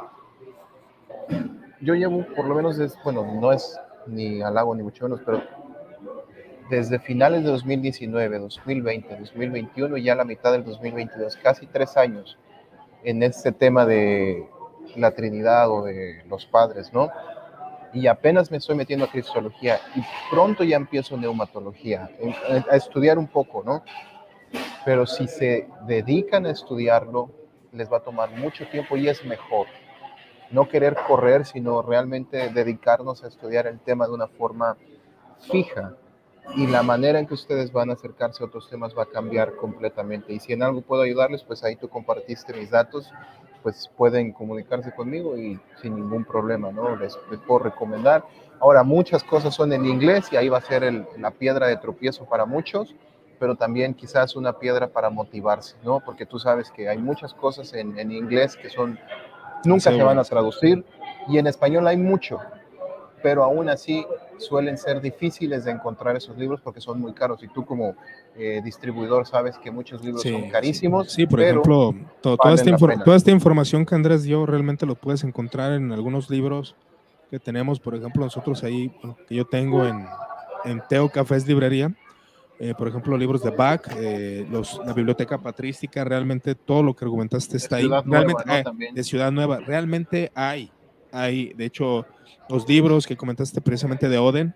yo llevo por lo menos, es, bueno, no es ni halago ni mucho menos, pero desde finales de dos mil diecinueve, dos mil veinte, dos mil veintiuno y ya la mitad del dos mil veintidós, casi tres años en este tema de la Trinidad o de los padres, ¿no? Y apenas me estoy metiendo a cristología y pronto ya empiezo neumatología, a estudiar un poco, ¿no? Pero si se dedican a estudiarlo, les va a tomar mucho tiempo y es mejor no querer correr, sino realmente dedicarnos a estudiar el tema de una forma fija. Y la manera en que ustedes van a acercarse a otros temas va a cambiar completamente. Y si en algo puedo ayudarles, pues ahí tú compartiste mis datos, pues pueden comunicarse conmigo y sin ningún problema, ¿no? Les, les puedo recomendar. Ahora, muchas cosas son en inglés y ahí va a ser el, la piedra de tropiezo para muchos, pero también quizás una piedra para motivarse, ¿no? Porque tú sabes que hay muchas cosas en, en inglés que son, nunca se van a traducir, y en español hay mucho, pero aún así suelen ser difíciles de encontrar esos libros porque son muy caros. Y tú como eh, distribuidor sabes que muchos libros sí, son carísimos, sí, sí, por pero ejemplo, to, toda, esta valen la infor- pena. toda esta información que Andrés dio realmente lo puedes encontrar en algunos libros que tenemos, por ejemplo, nosotros ahí, bueno, que yo tengo en, en Teo Cafés Librería. Eh, por ejemplo, libros de Bach, eh, los, la biblioteca patrística, realmente todo lo que argumentaste De está ahí. Ciudad Realmente, Nueva, ¿no? eh, También. de Ciudad Nueva, realmente hay, hay, de hecho, los libros que comentaste precisamente de Oden,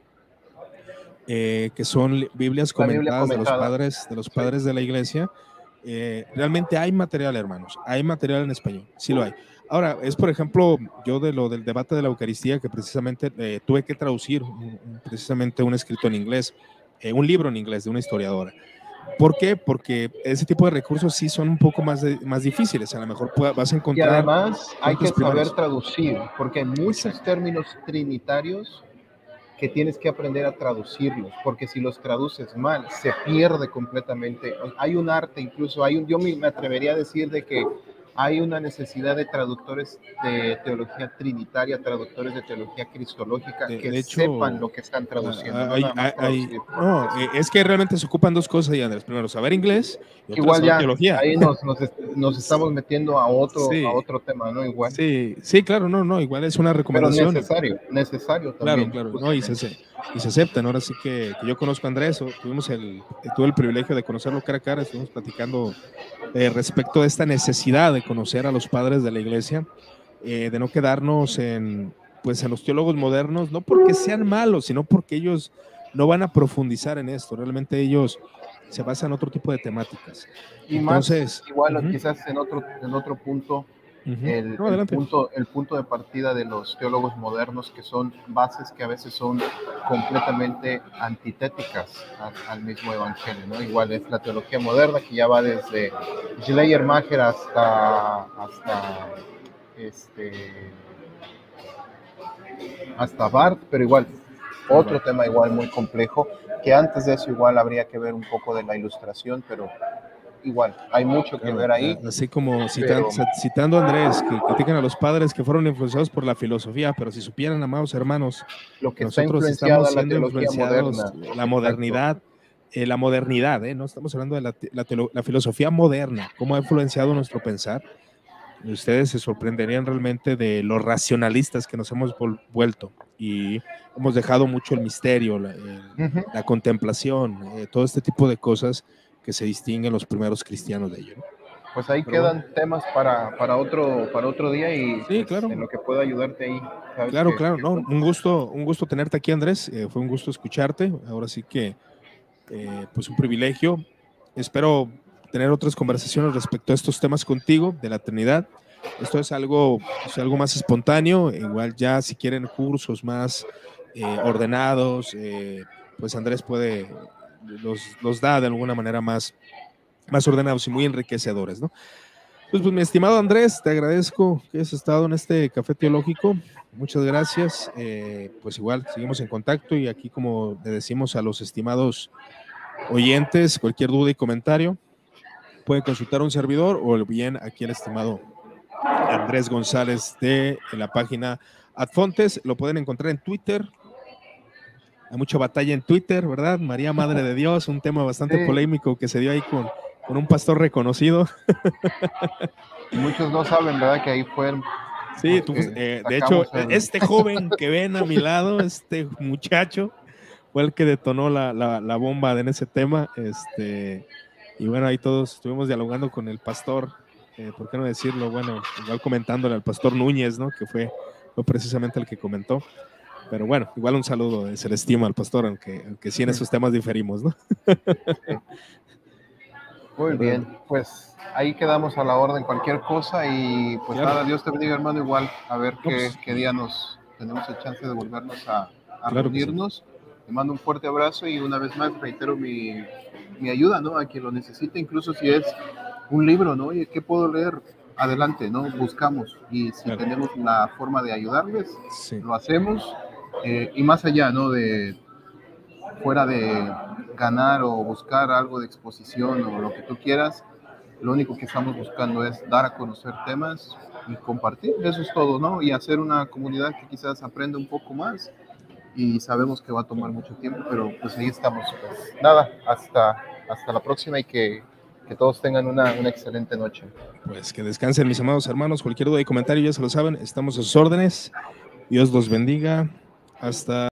eh, que son Biblias La Biblia comentadas de los comentada. padres, de los Sí. padres de la iglesia. Eh, realmente hay material, hermanos, hay material en español, sí lo hay. Ahora, es por ejemplo, yo de lo del debate de la Eucaristía, que precisamente eh, tuve que traducir un, un, precisamente un escrito en inglés, eh, un libro en inglés de una historiadora. ¿Por qué? Porque ese tipo de recursos sí son un poco más, de, más difíciles. A lo mejor pueda, vas a encontrar. Y además hay que primeros. saber traducir, porque hay muchos Exacto. términos trinitarios que tienes que aprender a traducirlos, porque si los traduces mal, se pierde completamente. Hay un arte, incluso hay un, yo me atrevería a decir de que hay una necesidad de traductores de teología trinitaria, traductores de teología cristológica, De, que de hecho, sepan lo que están traduciendo, no hay, nada más hay, hay, traducir. no, es que realmente se ocupan dos cosas ahí, Andrés. Primero, saber inglés y otra, Igual saber ya, teología. ahí nos, nos, nos estamos metiendo a otro, a Sí, otro tema, ¿no? Igual. sí, sí, claro, no, no, igual es una Pero recomendación. necesario, necesario Claro, también, claro, no, y se, justamente. y se aceptan. Ahora sí que, que yo conozco a Andrés, o tuvimos el, tuve el privilegio de conocerlo cara a cara, estuvimos platicando eh, respecto de esta necesidad de conocer a los padres de la iglesia, eh, de no quedarnos en, pues, en los teólogos modernos, no porque sean malos, sino porque ellos no van a profundizar en esto. Realmente ellos se basan en otro tipo de temáticas. Y más, Entonces, igual uh -huh, quizás en otro, en otro punto, uh -huh. el, No, el, adelante. punto, el punto de partida de los teólogos modernos, que son bases que a veces son completamente antitéticas al, al mismo evangelio, ¿no? Igual es la teología moderna, que ya va desde Schleiermacher hasta, hasta, este, hasta Barth, pero igual, otro tema igual muy complejo, que antes de eso igual habría que ver un poco de la ilustración, pero igual, hay mucho Claro, que ver ahí. así como citan, Pero citando a Andrés, que critican a los padres que fueron influenciados por la filosofía, pero si supieran, amados hermanos, lo que que está nosotros estamos influenciada la siendo teología influenciados, moderna, la exacto. modernidad, eh, la modernidad, eh, no estamos hablando de la, la, la filosofía moderna, cómo ha influenciado nuestro pensar. Ustedes se sorprenderían realmente de los racionalistas que nos hemos vuelto y hemos dejado mucho el misterio, la, el, Uh-huh. la contemplación, eh, todo este tipo de cosas que se distinguen los primeros cristianos de ello, ¿no? Pues ahí Pero quedan bueno. temas para, para, otro, para otro día y Sí, pues claro. en lo que pueda ayudarte ahí, sabes Claro, que, claro, que no, bueno. un gusto, un gusto tenerte aquí, Andrés. Eh, fue un gusto escucharte. Ahora sí que, eh, pues un privilegio. Espero tener otras conversaciones respecto a estos temas contigo de la Trinidad. Esto es algo, es algo más espontáneo. Igual ya si quieren cursos más eh, ordenados, eh, pues Andrés puede, los, los da de alguna manera más, más ordenados y muy enriquecedores, ¿no? Pues, pues mi estimado Andrés, te agradezco que hayas estado en este café teológico. Muchas gracias. Eh, pues igual, seguimos en contacto y aquí, como le decimos a los estimados oyentes, cualquier duda y comentario, puede consultar a un servidor o bien aquí el estimado Andrés González de la página Adfontes. Lo pueden encontrar en Twitter. Hay mucha batalla en Twitter, ¿verdad? María Madre de Dios, un tema bastante Sí. polémico que se dio ahí con, con un pastor reconocido. Y muchos no saben, ¿verdad? Que ahí fueron. Sí, tú, eh, de hecho, el... este joven que ven a mi lado, este muchacho, fue el que detonó la, la, la bomba en ese tema. Este, y bueno, ahí todos estuvimos dialogando con el pastor, eh, ¿por qué no decirlo? Bueno, igual comentándole al pastor Núñez, ¿no? Que fue, fue precisamente el que comentó. Pero bueno, igual un saludo, se le estima al pastor, aunque, aunque sí en esos temas diferimos, ¿no? Sí. Muy bien, pues ahí quedamos a la orden, cualquier cosa y pues claro. Nada, Dios te bendiga, hermano, igual, a ver no, qué, pues, qué día nos tenemos el chance de volvernos a, a claro reunirnos. Sí. Te mando un fuerte abrazo y una vez más reitero mi, mi ayuda, ¿no? A quien lo necesite, incluso si es un libro, ¿no? Oye, ¿qué puedo leer? Adelante, ¿no? Buscamos y si claro. tenemos la forma de ayudarles, sí. lo hacemos eh, y más allá, ¿no? De fuera de ganar o buscar algo de exposición o lo que tú quieras, lo único que estamos buscando es dar a conocer temas y compartir, eso es todo, ¿no? Y hacer una comunidad que quizás aprenda un poco más y sabemos que va a tomar mucho tiempo, pero pues ahí estamos. Pues nada, hasta, hasta la próxima y que, que todos tengan una, una excelente noche. Pues que descansen mis amados hermanos, cualquier duda y comentario ya se lo saben, estamos a sus órdenes, Dios los bendiga, hasta